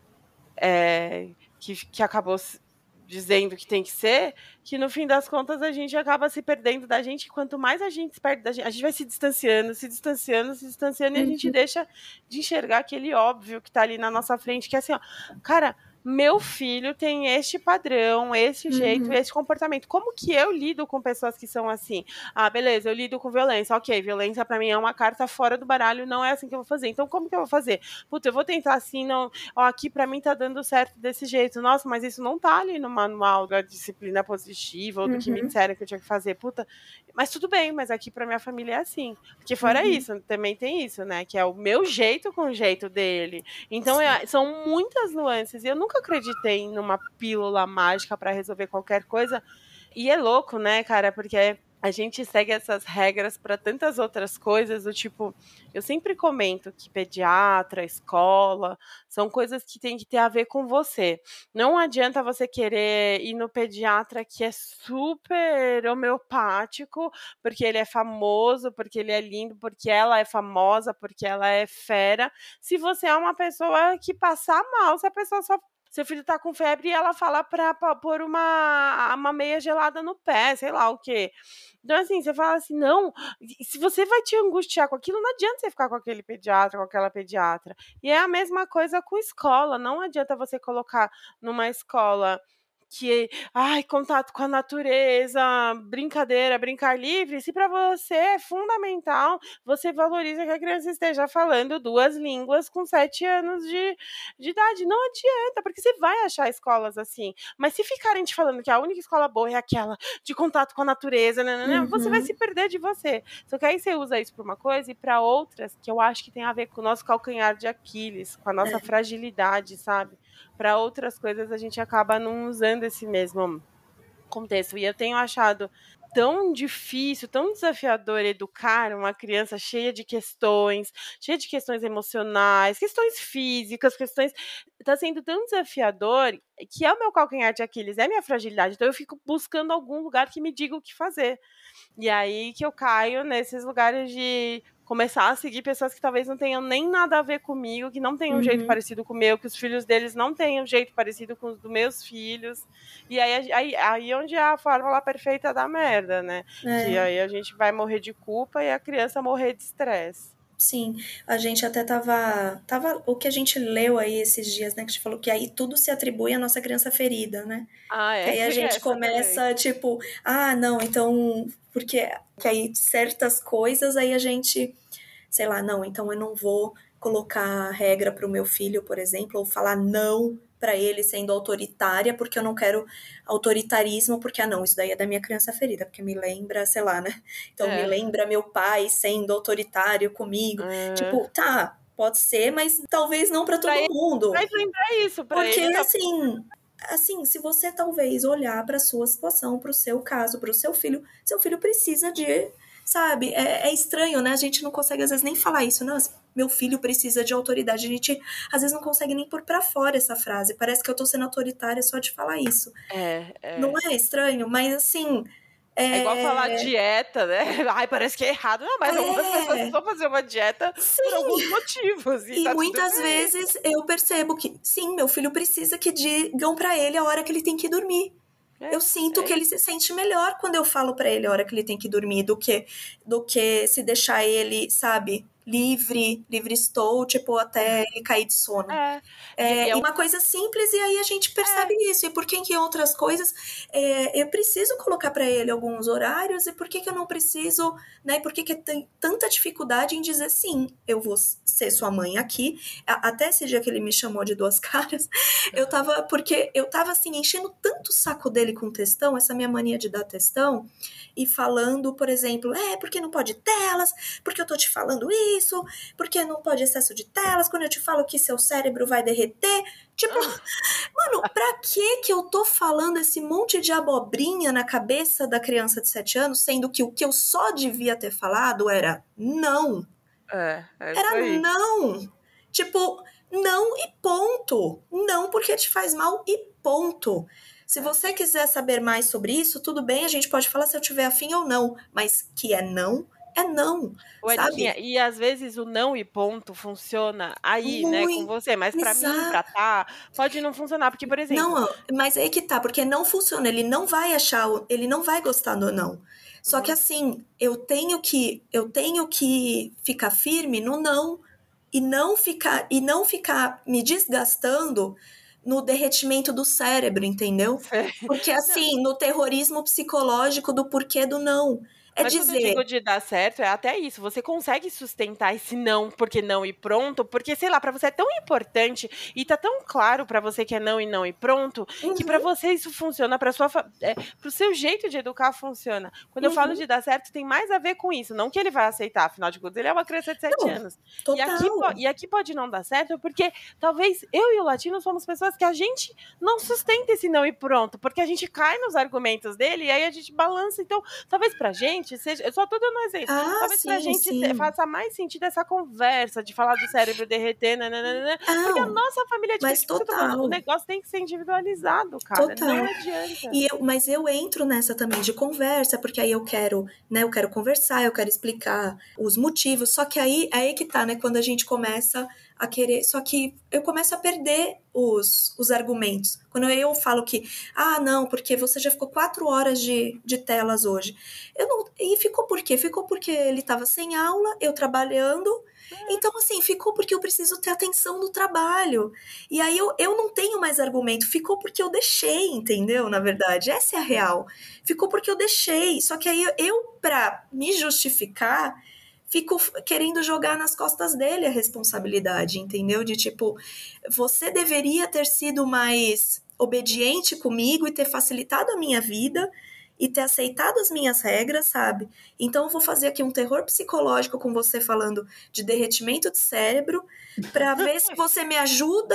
acabou dizendo que tem que ser, que no fim das contas a gente acaba se perdendo da gente, e quanto mais a gente se perde da gente, a gente vai se distanciando, e a gente deixa de enxergar aquele óbvio que tá ali na nossa frente, que é assim, ó, cara, meu filho tem este padrão, esse jeito, esse comportamento. Como que eu lido com pessoas que são assim? Ah, beleza, eu lido com violência. Ok, violência pra mim é uma carta fora do baralho, não é assim que eu vou fazer. Então, como que eu vou fazer? Puta, eu vou tentar assim, não... Ó, aqui pra mim tá dando certo desse jeito. Nossa, mas isso não tá ali no manual da disciplina positiva ou do que me disseram que eu tinha que fazer. Puta, mas tudo bem, mas aqui pra minha família é assim. Porque fora isso, também tem isso, né? Que é o meu jeito com o jeito dele. Então, são muitas nuances. E eu nunca acreditei numa pílula mágica para resolver qualquer coisa. E é louco, né, cara? Porque a gente segue essas regras para tantas outras coisas, do tipo, eu sempre comento que pediatra, escola, são coisas que tem que ter a ver com você. Não adianta você querer ir no pediatra que é super homeopático, porque ele é famoso, porque ele é lindo, porque ela é famosa, porque ela é fera, se você é uma pessoa que passa mal, se a pessoa só... Seu filho tá com febre e ela fala pra pôr uma meia gelada no pé, sei lá o quê. Então, assim, você fala assim, não, se você vai te angustiar com aquilo, não adianta você ficar com aquele pediatra, com aquela pediatra. E é a mesma coisa com escola, não adianta você colocar numa escola que, contato com a natureza, brincadeira, brincar livre, se para você é fundamental, você valoriza que a criança esteja falando 2 línguas com 7 anos de idade. Não adianta, porque você vai achar escolas assim. Mas se ficarem te falando que a única escola boa é aquela de contato com a natureza, você vai se perder de você. Só que aí você usa isso para uma coisa e para outras, que eu acho que tem a ver com o nosso calcanhar de Aquiles, com a nossa fragilidade, sabe? Para outras coisas a gente acaba não usando esse mesmo contexto. E eu tenho achado tão difícil, tão desafiador educar uma criança cheia de questões emocionais, questões físicas, tá sendo tão desafiador que é o meu calcanhar de Aquiles, é a minha fragilidade. Então eu fico buscando algum lugar que me diga o que fazer. E aí que eu caio nesses lugares de começar a seguir pessoas que talvez não tenham nem nada a ver comigo, que não tenham um jeito parecido com o meu, que os filhos deles não tenham um jeito parecido com os dos meus filhos. E aí onde é a fórmula perfeita da merda, né? Que aí a gente vai morrer de culpa e a criança morrer de estresse. Sim, a gente até tava o que a gente leu aí esses dias, né, que a gente falou que aí tudo se atribui à nossa criança ferida, né? Que aí a gente começa, também. Tipo, não, então, porque que aí certas coisas aí a gente, sei lá, não, então eu não vou colocar regra pro meu filho, por exemplo, ou falar não para ele sendo autoritária, porque eu não quero autoritarismo, porque, não, isso daí é da minha criança ferida, porque me lembra, sei lá, né? Então, me lembra meu pai sendo autoritário comigo. Tipo, tá, pode ser, mas talvez não para todo mundo. Mas lembrar isso, porque, ele assim, se você talvez olhar para sua situação, para o seu caso, para o seu filho precisa de... Sabe, é estranho, né? A gente não consegue, às vezes, nem falar isso. Nossa, meu filho precisa de autoridade. A gente, às vezes, não consegue nem pôr pra fora essa frase. Parece que eu tô sendo autoritária só de falar isso. Não é estranho? Mas, assim... É igual falar dieta, né? Parece que é errado. Não, mas algumas pessoas vão fazer uma dieta por alguns motivos. E tá muitas vezes eu percebo que, sim, meu filho precisa que digam pra ele a hora que ele tem que dormir. Eu sinto que ele se sente melhor quando eu falo pra ele a hora que ele tem que dormir do que se deixar ele, sabe, livre estou, tipo, até ele cair de sono. E uma coisa simples, e aí a gente percebe isso. E por que em outras coisas eu preciso colocar pra ele alguns horários, e por que eu não preciso, né? Por que tem tanta dificuldade em dizer sim, eu vou ser sua mãe aqui. Até esse dia que ele me chamou de 2 caras, porque eu tava assim, enchendo tanto o saco dele com textão, essa minha mania de dar textão, e falando, por exemplo, porque não pode telas, porque eu tô te falando isso, porque não pode excesso de telas, quando eu te falo que seu cérebro vai derreter. Tipo, mano, pra que eu tô falando esse monte de abobrinha na cabeça da criança de 7 anos, sendo que o que eu só devia ter falado era não. Era não. Tipo, não e ponto. Não porque te faz mal e ponto. Se você quiser saber mais sobre isso, tudo bem, a gente pode falar se eu tiver afim ou não. Mas que é não, sabe? E às vezes o não e ponto funciona aí, né, com você. Mas pra mim, pra pode não funcionar. Porque, por exemplo... Não, mas aí que tá, porque não funciona. Ele não vai gostar do não. Só que assim, eu tenho que ficar firme no não e não ficar me desgastando no derretimento do cérebro, entendeu? Porque assim, no terrorismo psicológico do porquê do não. Mas quando eu digo de dar certo, é até isso. Você consegue sustentar esse não, porque não e pronto, porque, sei lá, pra você é tão importante e tá tão claro pra você que é não e pronto, que pra você isso funciona, pro seu jeito de educar funciona. Quando eu falo de dar certo, tem mais a ver com isso. Não que ele vai aceitar, afinal de contas, ele é uma criança de 7 anos. Total. E aqui pode não dar certo, porque talvez eu e o Latino somos pessoas que a gente não sustenta esse não e pronto, porque a gente cai nos argumentos dele e aí a gente balança. Então, talvez pra gente seja, eu só tô dando um exemplo. Talvez pra gente faça mais sentido essa conversa de falar do cérebro derreter, porque a nossa família é diferente. O negócio tem que ser individualizado, cara. Total. Não adianta. Mas eu entro nessa também de conversa, porque aí eu quero conversar, eu quero explicar os motivos, só que aí que tá, né, quando a gente começa a querer, só que eu começo a perder os argumentos. Quando eu falo que, não, porque você já ficou 4 horas de telas hoje. E ficou por quê? Ficou porque ele estava sem aula, eu trabalhando. Então, assim, ficou porque eu preciso ter atenção no trabalho. E aí eu não tenho mais argumento. Ficou porque eu deixei, entendeu? Na verdade, essa é a real. Ficou porque eu deixei. Só que aí pra me justificar, fico querendo jogar nas costas dele a responsabilidade, entendeu? De tipo, você deveria ter sido mais obediente comigo e ter facilitado a minha vida e ter aceitado as minhas regras, sabe? Então eu vou fazer aqui um terror psicológico com você falando de derretimento de cérebro pra ver se você me ajuda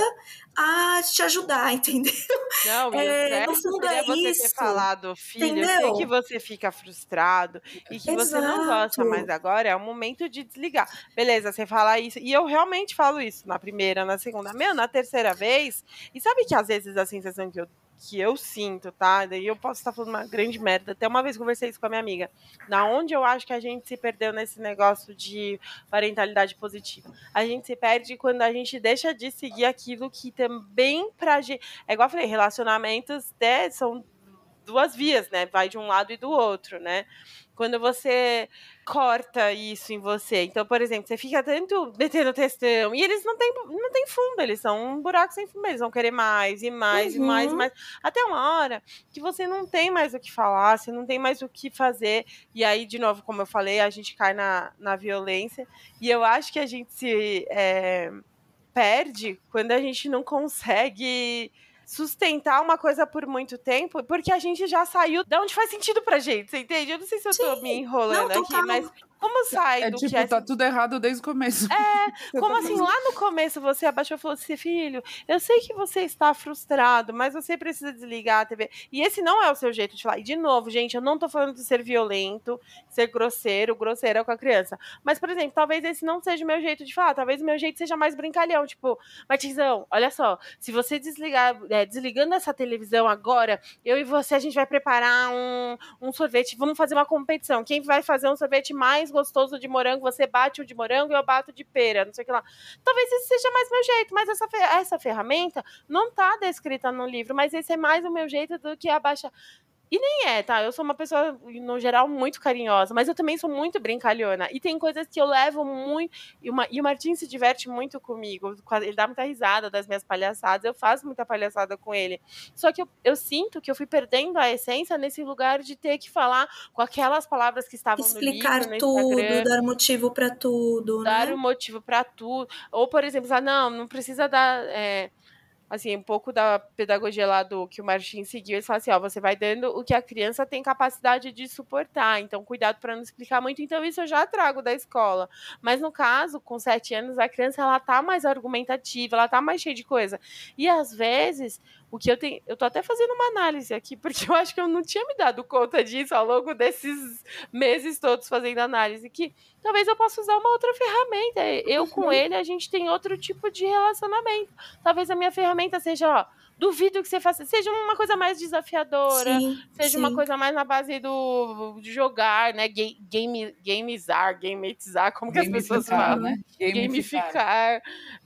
a te ajudar, entendeu? Não, no fundo é você isso. Ter falado, filho, entendeu? Eu sei que você fica frustrado e que você não gosta, mas agora é o momento de desligar. Beleza, você fala isso, e eu realmente falo isso na primeira, na segunda, na terceira vez, e sabe que às vezes a sensação que eu sinto, tá? Daí eu posso estar falando uma grande merda. Até uma vez conversei isso com a minha amiga. Na onde eu acho que a gente se perdeu nesse negócio de parentalidade positiva. A gente se perde quando a gente deixa de seguir aquilo que também pra gente... É igual eu falei, relacionamentos são 2 vias, né? Vai de um lado e do outro, né? Quando você corta isso em você. Então, por exemplo, você fica tanto metendo textão e eles não têm fundo, eles são um buraco sem fundo, eles vão querer mais e mais e mais e mais. Até uma hora que você não tem mais o que falar, você não tem mais o que fazer. E aí, de novo, como eu falei, a gente cai na violência. E eu acho que a gente se perde quando a gente não consegue sustentar uma coisa por muito tempo, porque a gente já saiu de onde faz sentido pra gente, você entende? Eu não sei se eu tô me enrolando aqui, mas como sai do que tá tudo errado desde o começo. Como assim, lá no começo você abaixou e falou assim, filho, eu sei que você está frustrado, mas você precisa desligar a TV. E esse não é o seu jeito de falar. E de novo, gente, eu não tô falando de ser violento, ser grosseira com a criança. Mas, por exemplo, talvez esse não seja o meu jeito de falar, talvez o meu jeito seja mais brincalhão, tipo, Martizão, olha só, se você desligando essa televisão agora, eu e você, a gente vai preparar um sorvete, vamos fazer uma competição. Quem vai fazer um sorvete mais gostoso de morango, você bate o de morango e eu bato de pera, não sei o que lá. Talvez esse seja mais meu jeito, mas essa ferramenta não tá descrita no livro, mas esse é mais o meu jeito do que abaixar. E nem tá? Eu sou uma pessoa, no geral, muito carinhosa, mas eu também sou muito brincalhona. E tem coisas que eu levo muito... E o Martim se diverte muito comigo. Ele dá muita risada das minhas palhaçadas. Eu faço muita palhaçada com ele. Só que eu sinto que eu fui perdendo a essência nesse lugar de ter que falar com aquelas palavras que estavam no livro, no Explicar tudo, dar motivo pra tudo, dar um motivo pra tudo. Ou, por exemplo, não precisa dar... assim, um pouco da pedagogia lá do que o Martin seguiu, eles falam assim, ó, você vai dando o que a criança tem capacidade de suportar, então cuidado para não explicar muito, então isso eu já trago da escola, mas no caso, com 7 anos, a criança, ela tá mais argumentativa, ela tá mais cheia de coisa, e às vezes, o que eu tô até fazendo uma análise aqui, porque eu acho que eu não tinha me dado conta disso ao longo desses meses todos fazendo análise, que talvez eu possa usar uma outra ferramenta, eu com ele, a gente tem outro tipo de relacionamento, talvez a minha ferramenta seja, ó, duvido que você faça, seja uma coisa mais desafiadora, seja uma coisa mais na base de jogar, né, gameizar, como que as pessoas falam, né? Gamificar.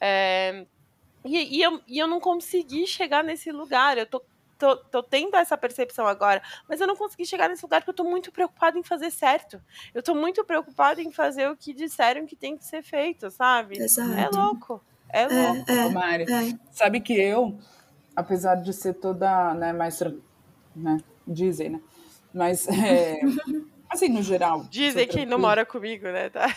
E eu não consegui chegar nesse lugar, eu tô tendo essa percepção agora, mas eu não consegui chegar nesse lugar porque eu tô muito preocupada em fazer certo. Eu tô muito preocupada em fazer o que disseram que tem que ser feito, sabe? Exato. É louco. Mari, sabe que eu, apesar de ser toda, né, mais, né, dizem, né, mas, assim, no geral... Dizem que não mora comigo, né, tá?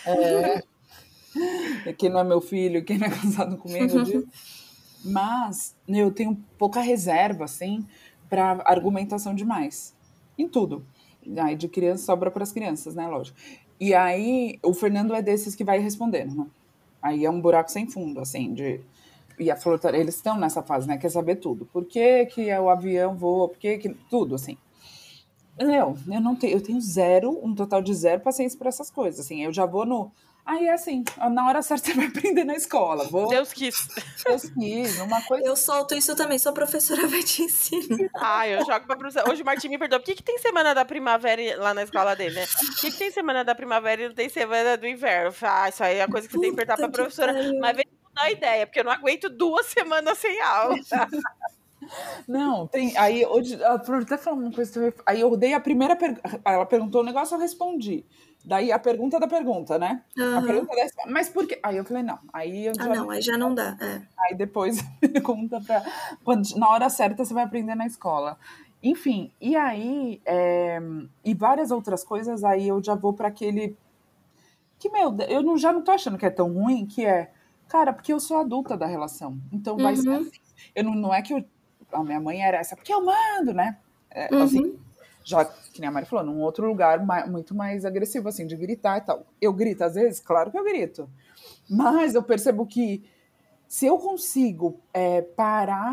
Quem não é meu filho, quem não é casado comigo, diz. Mas eu tenho pouca reserva, assim, para argumentação demais, em tudo. Aí de criança sobra para as crianças, né, lógico. E aí o Fernando é desses que vai respondendo, né? Aí é um buraco sem fundo, assim, e a Flor, eles estão nessa fase, né, quer saber tudo. Por que o avião voa, por que tudo, assim. Eu tenho um total de zero paciência para essas coisas, assim, eu já vou no... Aí é assim, na hora certa você vai aprender na escola. Deus quis, uma coisa... Eu solto isso também, sua professora vai te ensinar. Eu jogo pra professora. Hoje o Martim me perdoa. Por que tem semana da primavera lá na escola dele, né? Por que tem semana da primavera e não tem semana do inverno? Isso aí é a coisa que você tem que perguntar pra professora. Mas vem mudar a ideia, porque eu não aguento 2 semanas sem aula. Não, tem... Aí, hoje, até falando uma coisa... Aí eu dei a primeira pergunta... Ela perguntou o negócio, eu respondi. Daí a pergunta da pergunta, né? A pergunta mas por quê? Aí eu falei, não. Aí eu aí já não dá. Aí depois pergunta na hora certa você vai aprender na escola. Enfim, e aí... e várias outras coisas, aí eu já vou para aquele... Que, eu já não tô achando que é tão ruim, que é... Cara, porque eu sou adulta da relação. Então vai ser assim. Não é que a minha mãe era essa, porque eu mando, né? Assim... Já, que nem a Mari falou, num outro lugar muito mais agressivo, assim, de gritar e tal. Eu grito às vezes? Claro que eu grito. Mas eu percebo que se eu consigo parar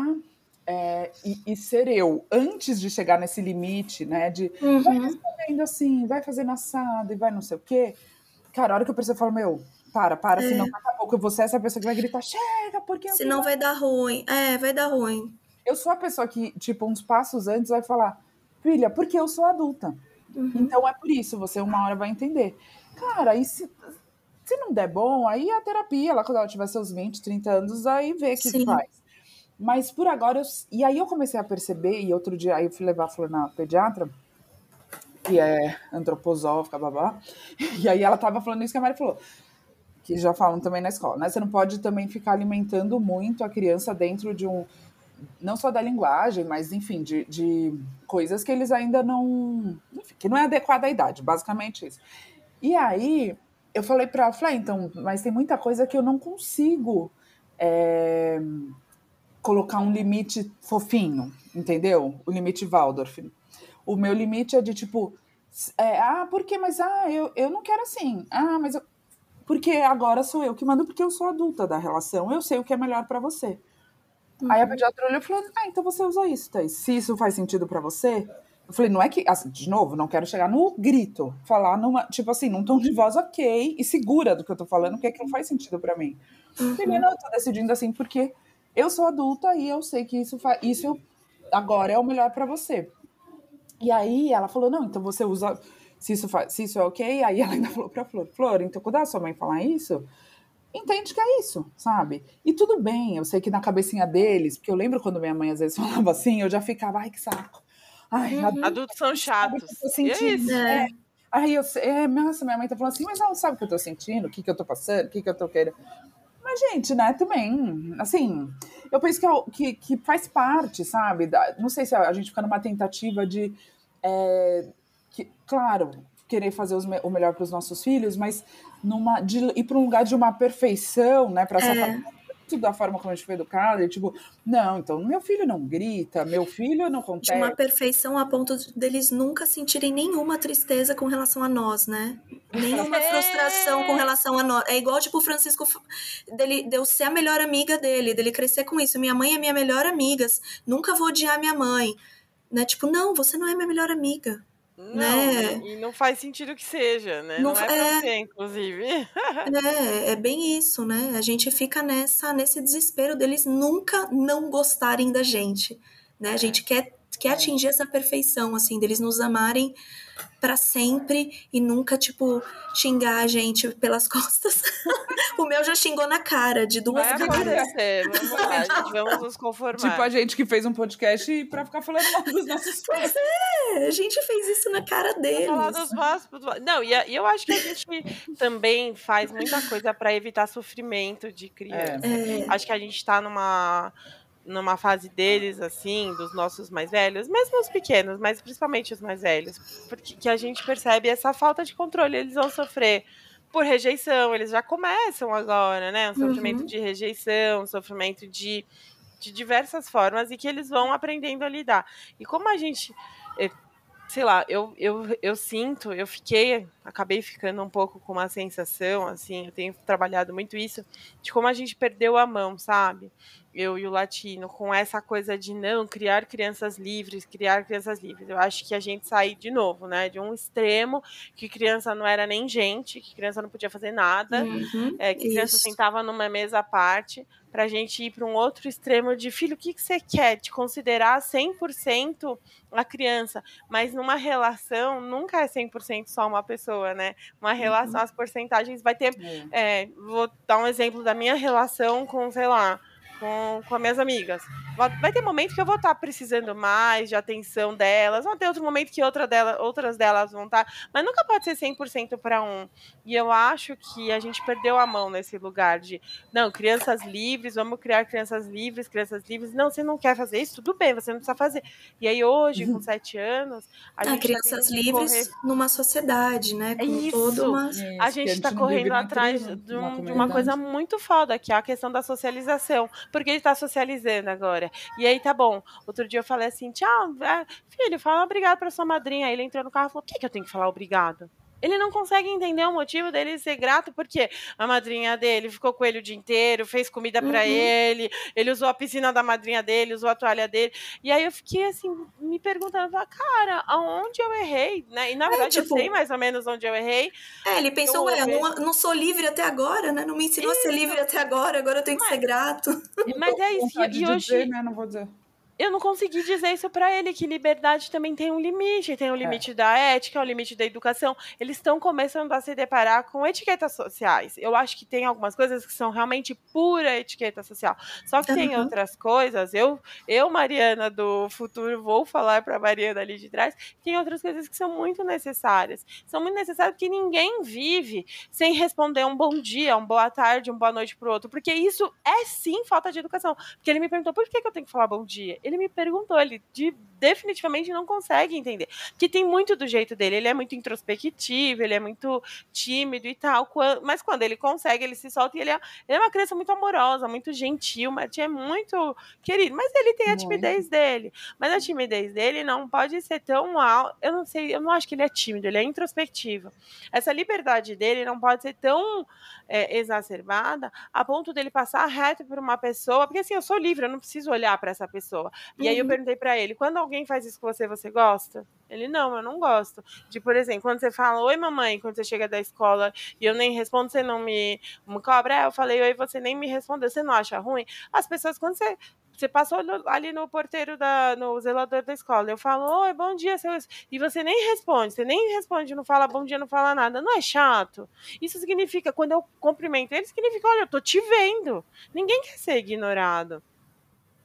e ser eu antes de chegar nesse limite, né, de vai respondendo assim, vai fazendo assado e vai não sei o quê, cara, a hora que eu percebo, eu falo, para, senão daqui a pouco eu vou ser essa pessoa que vai gritar, chega, porque... Senão vai dar ruim. Vai dar ruim. Eu sou a pessoa que, tipo, uns passos antes vai falar... Filha, porque eu sou adulta. Então é por isso, você uma hora vai entender. Cara, e se não der bom, aí a terapia, lá quando ela tiver seus 20, 30 anos, aí vê o que faz. Mas por agora, e aí eu comecei a perceber, e outro dia aí eu fui levar a Flor na pediatra, que é antroposófica, babá, e aí ela tava falando isso que a Mari falou, que já falam também na escola, né? Você não pode também ficar alimentando muito a criança dentro de não só da linguagem, mas, enfim, de coisas que eles ainda não... Enfim, que não é adequada à idade, basicamente isso. E aí, eu falei pra ela, então, mas tem muita coisa que eu não consigo colocar um limite fofinho, entendeu? O limite Waldorf. O meu limite é de, tipo, por quê? Mas, eu não quero assim. Mas porque agora sou eu que mando, porque eu sou adulta da relação, eu sei o que é melhor pra você. Aí a pediatra olhou e falou, então você usa isso, Thaís. Se isso faz sentido pra você... Eu falei, não é que... Assim, de novo, não quero chegar no grito. Falar tipo assim, num tom de voz ok e segura do que eu tô falando, porque aquilo faz sentido pra mim. Eu falei, não, eu tô decidindo assim porque eu sou adulta e eu sei que isso agora é o melhor pra você. E aí ela falou, não, então você usa... Se isso é ok, aí ela ainda falou pra Flor, então quando a sua mãe falar isso... Entende que é isso, sabe? E tudo bem, eu sei que na cabecinha deles, porque eu lembro quando minha mãe às vezes falava assim, eu já ficava, ai, que saco. Adultos são chatos. E é isso. Aí nossa, minha mãe tá falando assim, mas ela não sabe o que eu tô sentindo, o que eu tô passando, o que eu tô querendo. Mas, gente, né, também, assim, eu penso que faz parte, sabe? Não sei se a gente fica numa tentativa de, claro, querer fazer o melhor para os nossos filhos, mas de ir para um lugar de uma perfeição, né, para essa da forma como a gente foi educada, e tipo, não, então meu filho não grita, meu filho não compete. De uma perfeição a ponto deles nunca sentirem nenhuma tristeza com relação a nós, né? Nenhuma frustração com relação a nós. É igual, tipo, o Francisco, de eu ser a melhor amiga dele crescer com isso. Minha mãe é minha melhor amiga, nunca vou odiar minha mãe. Né? Tipo, não, você não é minha melhor amiga. Não, né? E não faz sentido que seja, né? Não é pra ser, inclusive. É bem isso, né? A gente fica nesse desespero deles nunca não gostarem da gente, né? A gente quer atingir essa perfeição, assim, deles nos amarem pra sempre e nunca, tipo, xingar a gente pelas costas. O meu já xingou na cara, de duas caras. Vamos lá, gente, vamos nos conformar. Tipo a gente que fez um podcast pra ficar falando mal dos nossos pais. Pois é, a gente fez isso na cara deles. Falar dos não, e eu acho que a gente também faz muita coisa pra evitar sofrimento de criança. Acho que a gente tá numa fase deles, assim, dos nossos mais velhos, mesmo os pequenos, mas principalmente os mais velhos, porque que a gente percebe essa falta de controle. Eles vão sofrer por rejeição, eles já começam agora, né? Um sofrimento de rejeição, um sofrimento de diversas formas, e que eles vão aprendendo a lidar. E como a gente... sei lá, eu sinto, acabei ficando um pouco com uma sensação, assim, eu tenho trabalhado muito isso, de como a gente perdeu a mão, sabe? Eu e o Latino, com essa coisa de não criar crianças livres. Eu acho que a gente saiu de novo, né? De um extremo, que criança não era nem gente, que criança não podia fazer nada, que criança sentava numa mesa à parte, pra gente ir para um outro extremo de, filho, o que você quer? De considerar 100% a criança, mas numa relação nunca é 100% só uma pessoa, né? Uma relação, as porcentagens vai ter... vou dar um exemplo da minha relação com, sei lá, com as minhas amigas. Vai ter momento que eu vou estar precisando mais de atenção delas, vai ter outro momento que outras delas vão estar, mas nunca pode ser 100% para um. E eu acho que a gente perdeu a mão nesse lugar de, não, crianças livres, vamos criar crianças livres. Não, você não quer fazer isso? Tudo bem, você não precisa fazer. E aí hoje, com 7 anos... a gente crianças livres numa sociedade, né? Com toda uma... A gente está correndo atrás de uma coisa muito foda, que é a questão da socialização. Porque ele tá socializando agora. E aí, tá bom. Outro dia eu falei assim, tchau, filho, fala obrigado pra sua madrinha. Aí ele entrou no carro e falou, por que eu tenho que falar obrigado? Ele não consegue entender o motivo dele ser grato, porque a madrinha dele ficou com ele o dia inteiro, fez comida pra ele usou a piscina da madrinha dele, usou a toalha dele. E aí eu fiquei assim, me perguntando, cara, aonde eu errei? Né? E na verdade eu sei mais ou menos onde eu errei. Ele pensou, eu não sou livre até agora, né? Não me ensinou a ser livre até agora eu tenho que ser grato. Mas é isso. E hoje... dizer, né? Não vou dizer. Eu não consegui dizer isso pra ele, que liberdade também tem um limite. Tem o limite da ética, o limite da educação. Eles estão começando a se deparar com etiquetas sociais. Eu acho que tem algumas coisas que são realmente pura etiqueta social. Só que tem outras coisas, eu, Mariana do futuro, vou falar pra Mariana ali de trás, tem outras coisas que são muito necessárias. São muito necessárias porque ninguém vive sem responder um bom dia, uma boa tarde, uma boa noite pro outro. Porque isso é sim falta de educação. Porque ele me perguntou, por que eu tenho que falar bom dia? Ele me perguntou, ele definitivamente não consegue entender, que tem muito do jeito dele, ele é muito introspectivo, ele é muito tímido e tal, mas quando ele consegue, ele se solta e ele é uma criança muito amorosa, muito gentil, é muito querido, mas ele tem a timidez dele, mas a timidez dele não pode ser tão alta, eu não acho que ele é tímido, ele é introspectivo, essa liberdade dele não pode ser tão exacerbada a ponto dele passar reto por uma pessoa, porque assim, eu sou livre, eu não preciso olhar para essa pessoa. E aí eu perguntei pra ele, quando alguém faz isso com você gosta? Ele, não, eu não gosto. Por exemplo, quando você fala, oi mamãe, quando você chega da escola e eu nem respondo, você não me cobra? Eu falei, oi, você nem me respondeu, você não acha ruim? As pessoas, quando você passou ali no porteiro, no zelador da escola, eu falo, oi, bom dia, e você nem responde, não fala bom dia, não fala nada, não é chato? Isso significa, quando eu cumprimento ele, significa, olha, eu tô te vendo. Ninguém quer ser ignorado.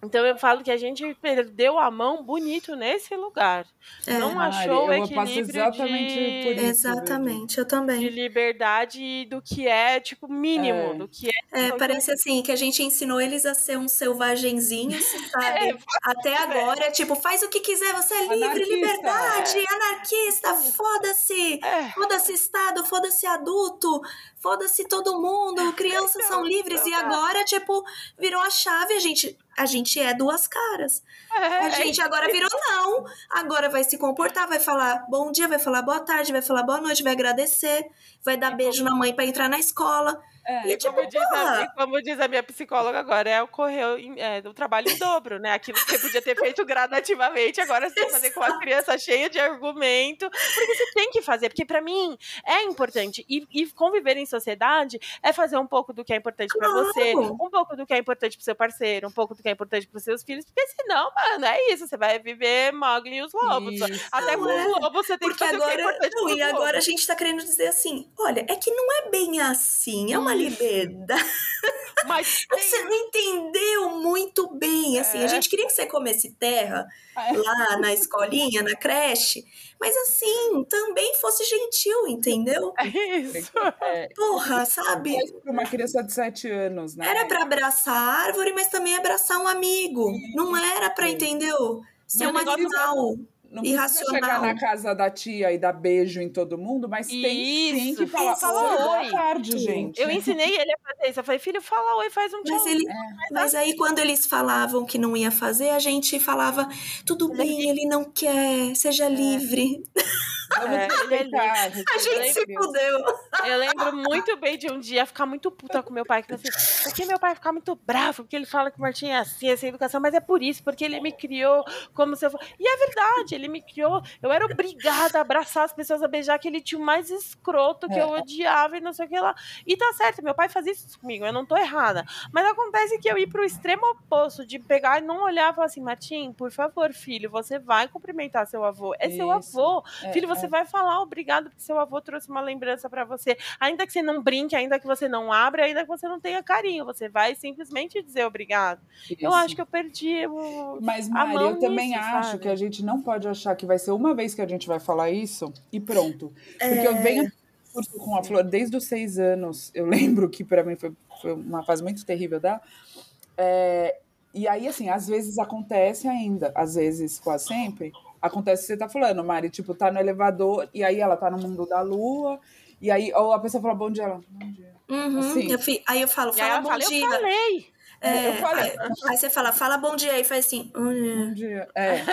Então eu falo que a gente perdeu a mão bonito nesse lugar. Não achou o equilíbrio exatamente por isso, exatamente, eu também. De liberdade do que é, tipo, mínimo, do que é. Parece assim, que a gente ensinou eles a ser uns selvagenzinhos, sabe? Até agora, tipo, faz o que quiser, você é livre, anarquista, liberdade, anarquista, foda-se, foda-se Estado, foda-se adulto, foda-se todo mundo, crianças são livres, e agora, tipo, virou a chave, a gente é duas caras. A gente agora virou não. Agora vai se comportar, vai falar bom dia, vai falar boa tarde, vai falar boa noite, vai agradecer, vai dar beijo na mãe pra entrar na escola. E tipo, como diz a minha psicóloga agora, ocorreu o trabalho em dobro, né? Aquilo que você podia ter feito gradativamente, agora você tem que fazer com a criança cheia de argumento, porque você tem que fazer, porque pra mim é importante, e conviver em sociedade é fazer um pouco do que é importante pra você, um pouco do que é importante pro seu parceiro, um pouco do que é importante pros seus filhos, porque senão, mano, é isso, você vai viver Mowgli e os lobos. Isso. Até com o lobo você tem que fazer agora, o que é importante pro e agora a gente tá querendo dizer assim, olha, é que não é bem assim, é uma liberdade. Mas você não entendeu muito bem, assim, a gente queria que você comesse terra lá na escolinha, na creche, mas assim, também fosse gentil, entendeu? Isso. Porra, sabe? Para uma criança de 7 anos, né? Era pra abraçar a árvore, mas também abraçar um amigo. Não era pra, entendeu? Ser um animal. Não precisa chegar na casa da tia e dar beijo em todo mundo, mas tem que falar oi. Boa tarde, gente. Eu ensinei ele a fazer isso. Eu falei, filho, fala oi, faz um tchau. Mas aí, quando eles falavam que não ia fazer, a gente falava, tudo bem, ele não quer, seja livre. A gente se fudeu. Eu lembro muito bem de um dia ficar muito puta com meu pai, que assim, porque meu pai ficar muito bravo, porque ele fala que o Martim é assim, essa educação, mas é por isso, porque ele me criou como se eu fosse... E é verdade, ele me criou, eu era obrigada a abraçar as pessoas, a beijar aquele tio mais escroto que eu odiava e não sei o que lá. E tá certo, meu pai fazia isso comigo, eu não tô errada. Mas acontece que eu ia pro extremo oposto, de pegar e não olhar e falar assim, Martim, por favor, filho, você vai cumprimentar seu avô. É seu avô. Filho, você vai falar obrigado porque seu avô trouxe uma lembrança pra você. Ainda que você não brinque, ainda que você não abra, ainda que você não tenha carinho, você vai simplesmente dizer obrigado. Isso. Eu acho que eu perdi Mas, Mari, eu também acho que a gente não pode achar que vai ser uma vez que a gente vai falar isso e pronto. Porque eu venho com a Flor desde os 6 anos. Eu lembro que pra mim foi uma fase muito terrível dela. E aí, assim, às vezes acontece ainda, às vezes, quase sempre, acontece o que você tá falando, Mari, tipo, tá no elevador, e aí ela tá no mundo da lua, e aí ou a pessoa fala bom dia, ela, bom dia. Assim. Aí eu falo, fala bom dia. Eu falei. Eu falei. Aí você fala bom dia, e faz assim, bom dia.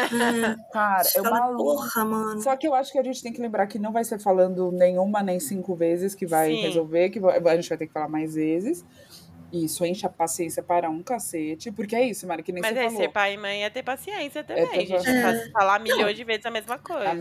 Cara, é uma porra, mano. Só que eu acho que a gente tem que lembrar que não vai ser falando nenhuma, nem 5 vezes que vai resolver, que a gente vai ter que falar mais vezes. Isso enche a paciência para um cacete, porque é isso, Mari, que nem você falou. Mas ser pai e mãe é ter paciência também, gente. Falar milhões de vezes a mesma coisa.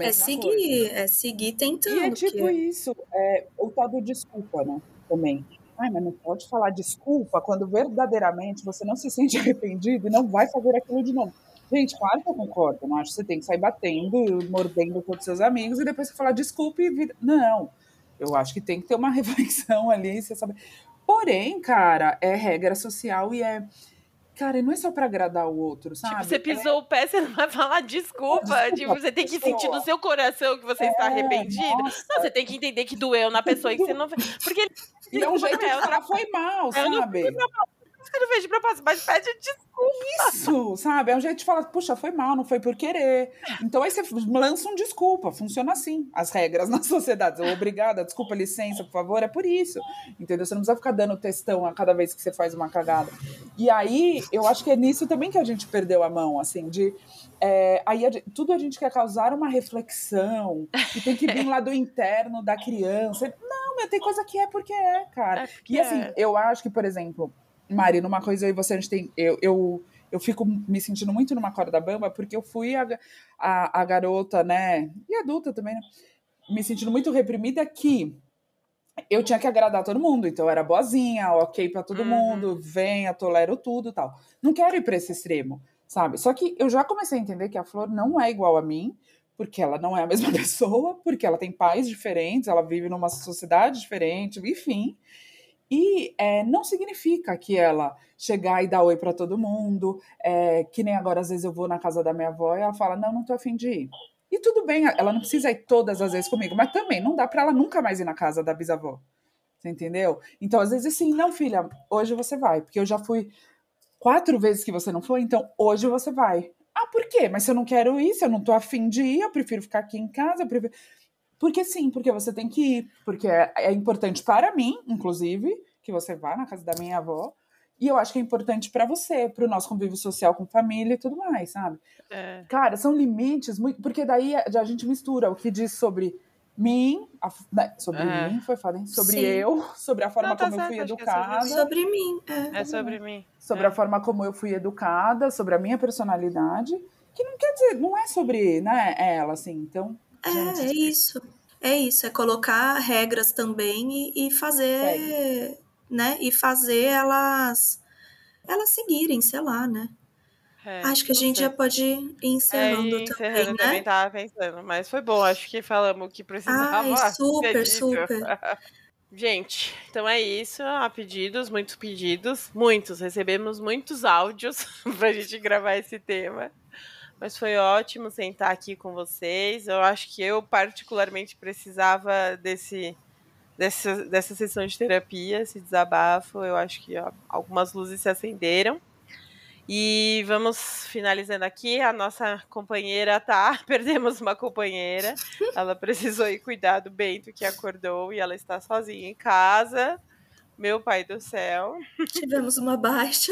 É seguir tentando. E é tipo isso, o tal do desculpa, né, também. Ai, mas não pode falar desculpa quando verdadeiramente você não se sente arrependido e não vai fazer aquilo de novo. Gente, claro que eu concordo, eu não acho que você tem que sair batendo, mordendo com os seus amigos e depois você falar desculpa e vida. Não, eu acho que tem que ter uma reflexão ali, você sabe... Porém, cara, é regra social e Cara, não é só pra agradar o outro, sabe? Tipo, você pisou o pé, você não vai falar desculpa. Tipo, você tem que sentir no seu coração que você está arrependido. Não, você tem que entender que doeu na pessoa e que você não... Porque ele... E é um jeito de falar, foi mal, sabe? Você não fez de propósito, mas pede desculpa. Isso, sabe? É um jeito de falar, puxa, foi mal, não foi por querer. Então aí você lança um desculpa, funciona assim, as regras na sociedade. Obrigada, desculpa, licença, por favor, é por isso. Entendeu? Você não precisa ficar dando textão a cada vez que você faz uma cagada. E aí, eu acho que é nisso também que a gente perdeu a mão, assim, de... aí tudo a gente quer causar uma reflexão, que tem que vir lá do interno da criança. Não, mas tem coisa que é porque é, cara. E assim, eu acho que, por exemplo... Mari, numa coisa eu e você, a gente tem... Eu fico me sentindo muito numa corda bamba, porque eu fui a garota, né? E adulta também, né? Me sentindo muito reprimida que eu tinha que agradar todo mundo. Então eu era boazinha, ok pra todo mundo, venha, tolero tudo e tal. Não quero ir pra esse extremo, sabe? Só que eu já comecei a entender que a Flor não é igual a mim, porque ela não é a mesma pessoa, porque ela tem pais diferentes, ela vive numa sociedade diferente, enfim... E não significa que ela chegar e dar oi para todo mundo, que nem agora, às vezes eu vou na casa da minha avó e ela fala, não tô a fim de ir. E tudo bem, ela não precisa ir todas as vezes comigo, mas também não dá para ela nunca mais ir na casa da bisavó. Você entendeu? Então, às vezes, assim, não, filha, hoje você vai, porque eu já fui 4 vezes que você não foi, então hoje você vai. Ah, por quê? Mas se eu não quero ir, se eu não tô a fim de ir, eu prefiro ficar aqui em casa, Porque sim, porque você tem que ir, porque é importante para mim, inclusive, que você vá na casa da minha avó, e eu acho que é importante para você, para o nosso convívio social com família e tudo mais, sabe? Cara, são limites, muito, porque daí a gente mistura o que diz sobre mim, mim, foi foda, hein? Sobre eu, sobre a forma como eu fui educada. Sobre mim, É sobre mim. Sobre a forma como eu fui educada, sobre a minha personalidade, que não quer dizer, não é sobre, né, ela, assim, então... Gente, é isso. É isso, é colocar regras também e fazer, né? E fazer elas seguirem, sei lá, né? Acho que a gente já pode ir encerrando também, né? Também tava pensando, mas foi bom, acho que falamos o que precisava. Ai, super. Gente, então é isso, há pedidos, muitos, recebemos muitos áudios pra gente gravar esse tema. Mas foi ótimo sentar aqui com vocês. Eu acho que eu, particularmente, precisava dessa sessão de terapia, esse desabafo. Eu acho que algumas luzes se acenderam. E vamos finalizando aqui. A nossa companheira perdemos uma companheira. Ela precisou ir cuidar do Bento, que acordou, e ela está sozinha em casa. Meu pai do céu. Tivemos uma baixa.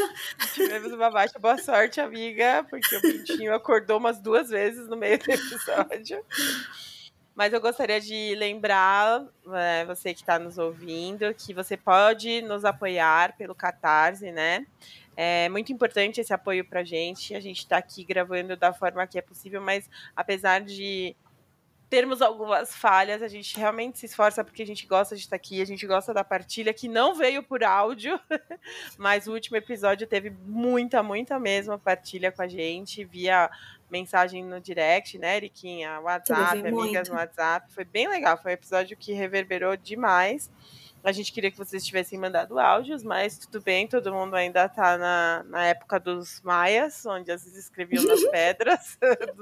Boa sorte, amiga, porque o Bentinho acordou umas 2 vezes no meio do episódio. Mas eu gostaria de lembrar, você que está nos ouvindo, que você pode nos apoiar pelo Catarse, né? É muito importante esse apoio pra gente. A gente está aqui gravando da forma que é possível, mas apesar de termos algumas falhas, a gente realmente se esforça porque a gente gosta de estar aqui, a gente gosta da partilha, que não veio por áudio, mas o último episódio teve muita mesmo partilha com a gente, via mensagem no direct, né, Eriquinha? WhatsApp, amigas no WhatsApp, foi bem legal, foi um episódio que reverberou demais. A gente queria que vocês tivessem mandado áudios, mas tudo bem, todo mundo ainda tá na época dos maias, onde eles escreviam nas pedras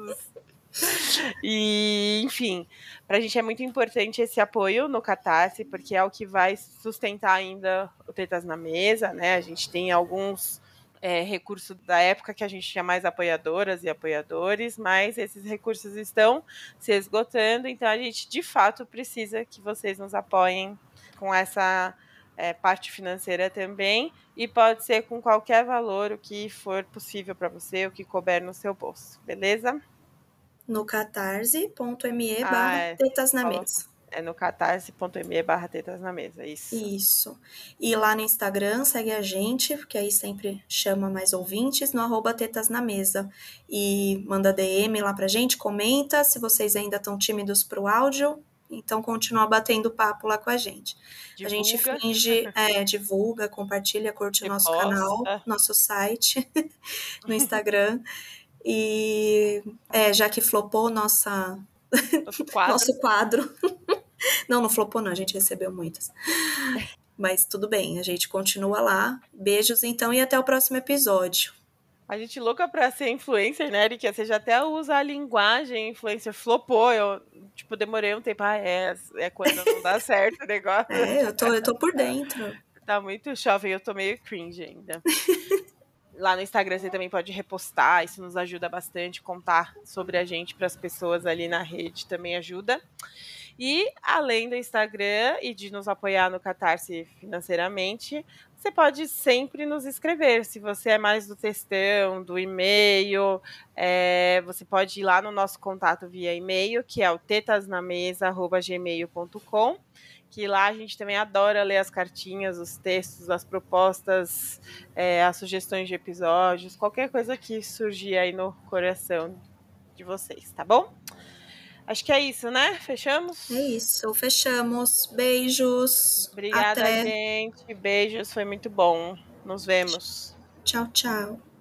E, enfim, pra gente é muito importante esse apoio no Catarse, porque é o que vai sustentar ainda o Tetas na Mesa, né? A gente tem alguns recursos da época que a gente tinha mais apoiadoras e apoiadores, mas esses recursos estão se esgotando, então a gente de fato precisa que vocês nos apoiem com essa parte financeira também, e pode ser com qualquer valor, o que for possível para você, o que couber no seu bolso, beleza? No catarse.me/tetasnamesa. É no catarse.me/tetasnamesa, isso. Isso. E lá no Instagram, segue a gente, porque aí sempre chama mais ouvintes, no @tetasnamesa. E manda DM lá pra gente, comenta, se vocês ainda estão tímidos pro áudio, então continua batendo papo lá com a gente. Divulga. A gente finge, divulga, compartilha, curte o nosso canal, nosso site, no Instagram. E já que flopou nosso quadro. Não flopou não, a gente recebeu muitas. Mas tudo bem, a gente continua lá. Beijos então e até o próximo episódio. A gente louca pra ser influencer, né, Erika? Você já até usa a linguagem influencer. Flopou, eu demorei um tempo. É quando não dá certo o negócio. Eu tô por dentro. Tá muito jovem, eu tô meio cringe ainda. Lá no Instagram você também pode repostar, isso nos ajuda bastante, contar sobre a gente para as pessoas ali na rede também ajuda. E além do Instagram e de nos apoiar no Catarse financeiramente, você pode sempre nos escrever. Se você é mais do textão, do e-mail, você pode ir lá no nosso contato via e-mail, que é o tetasnamesa@gmail.com, que lá a gente também adora ler as cartinhas, os textos, as propostas, as sugestões de episódios, qualquer coisa que surgir aí no coração de vocês, tá bom? Acho que é isso, né? Fechamos? É isso, fechamos. Beijos. Obrigada, gente. Beijos, foi muito bom. Nos vemos. Tchau, tchau.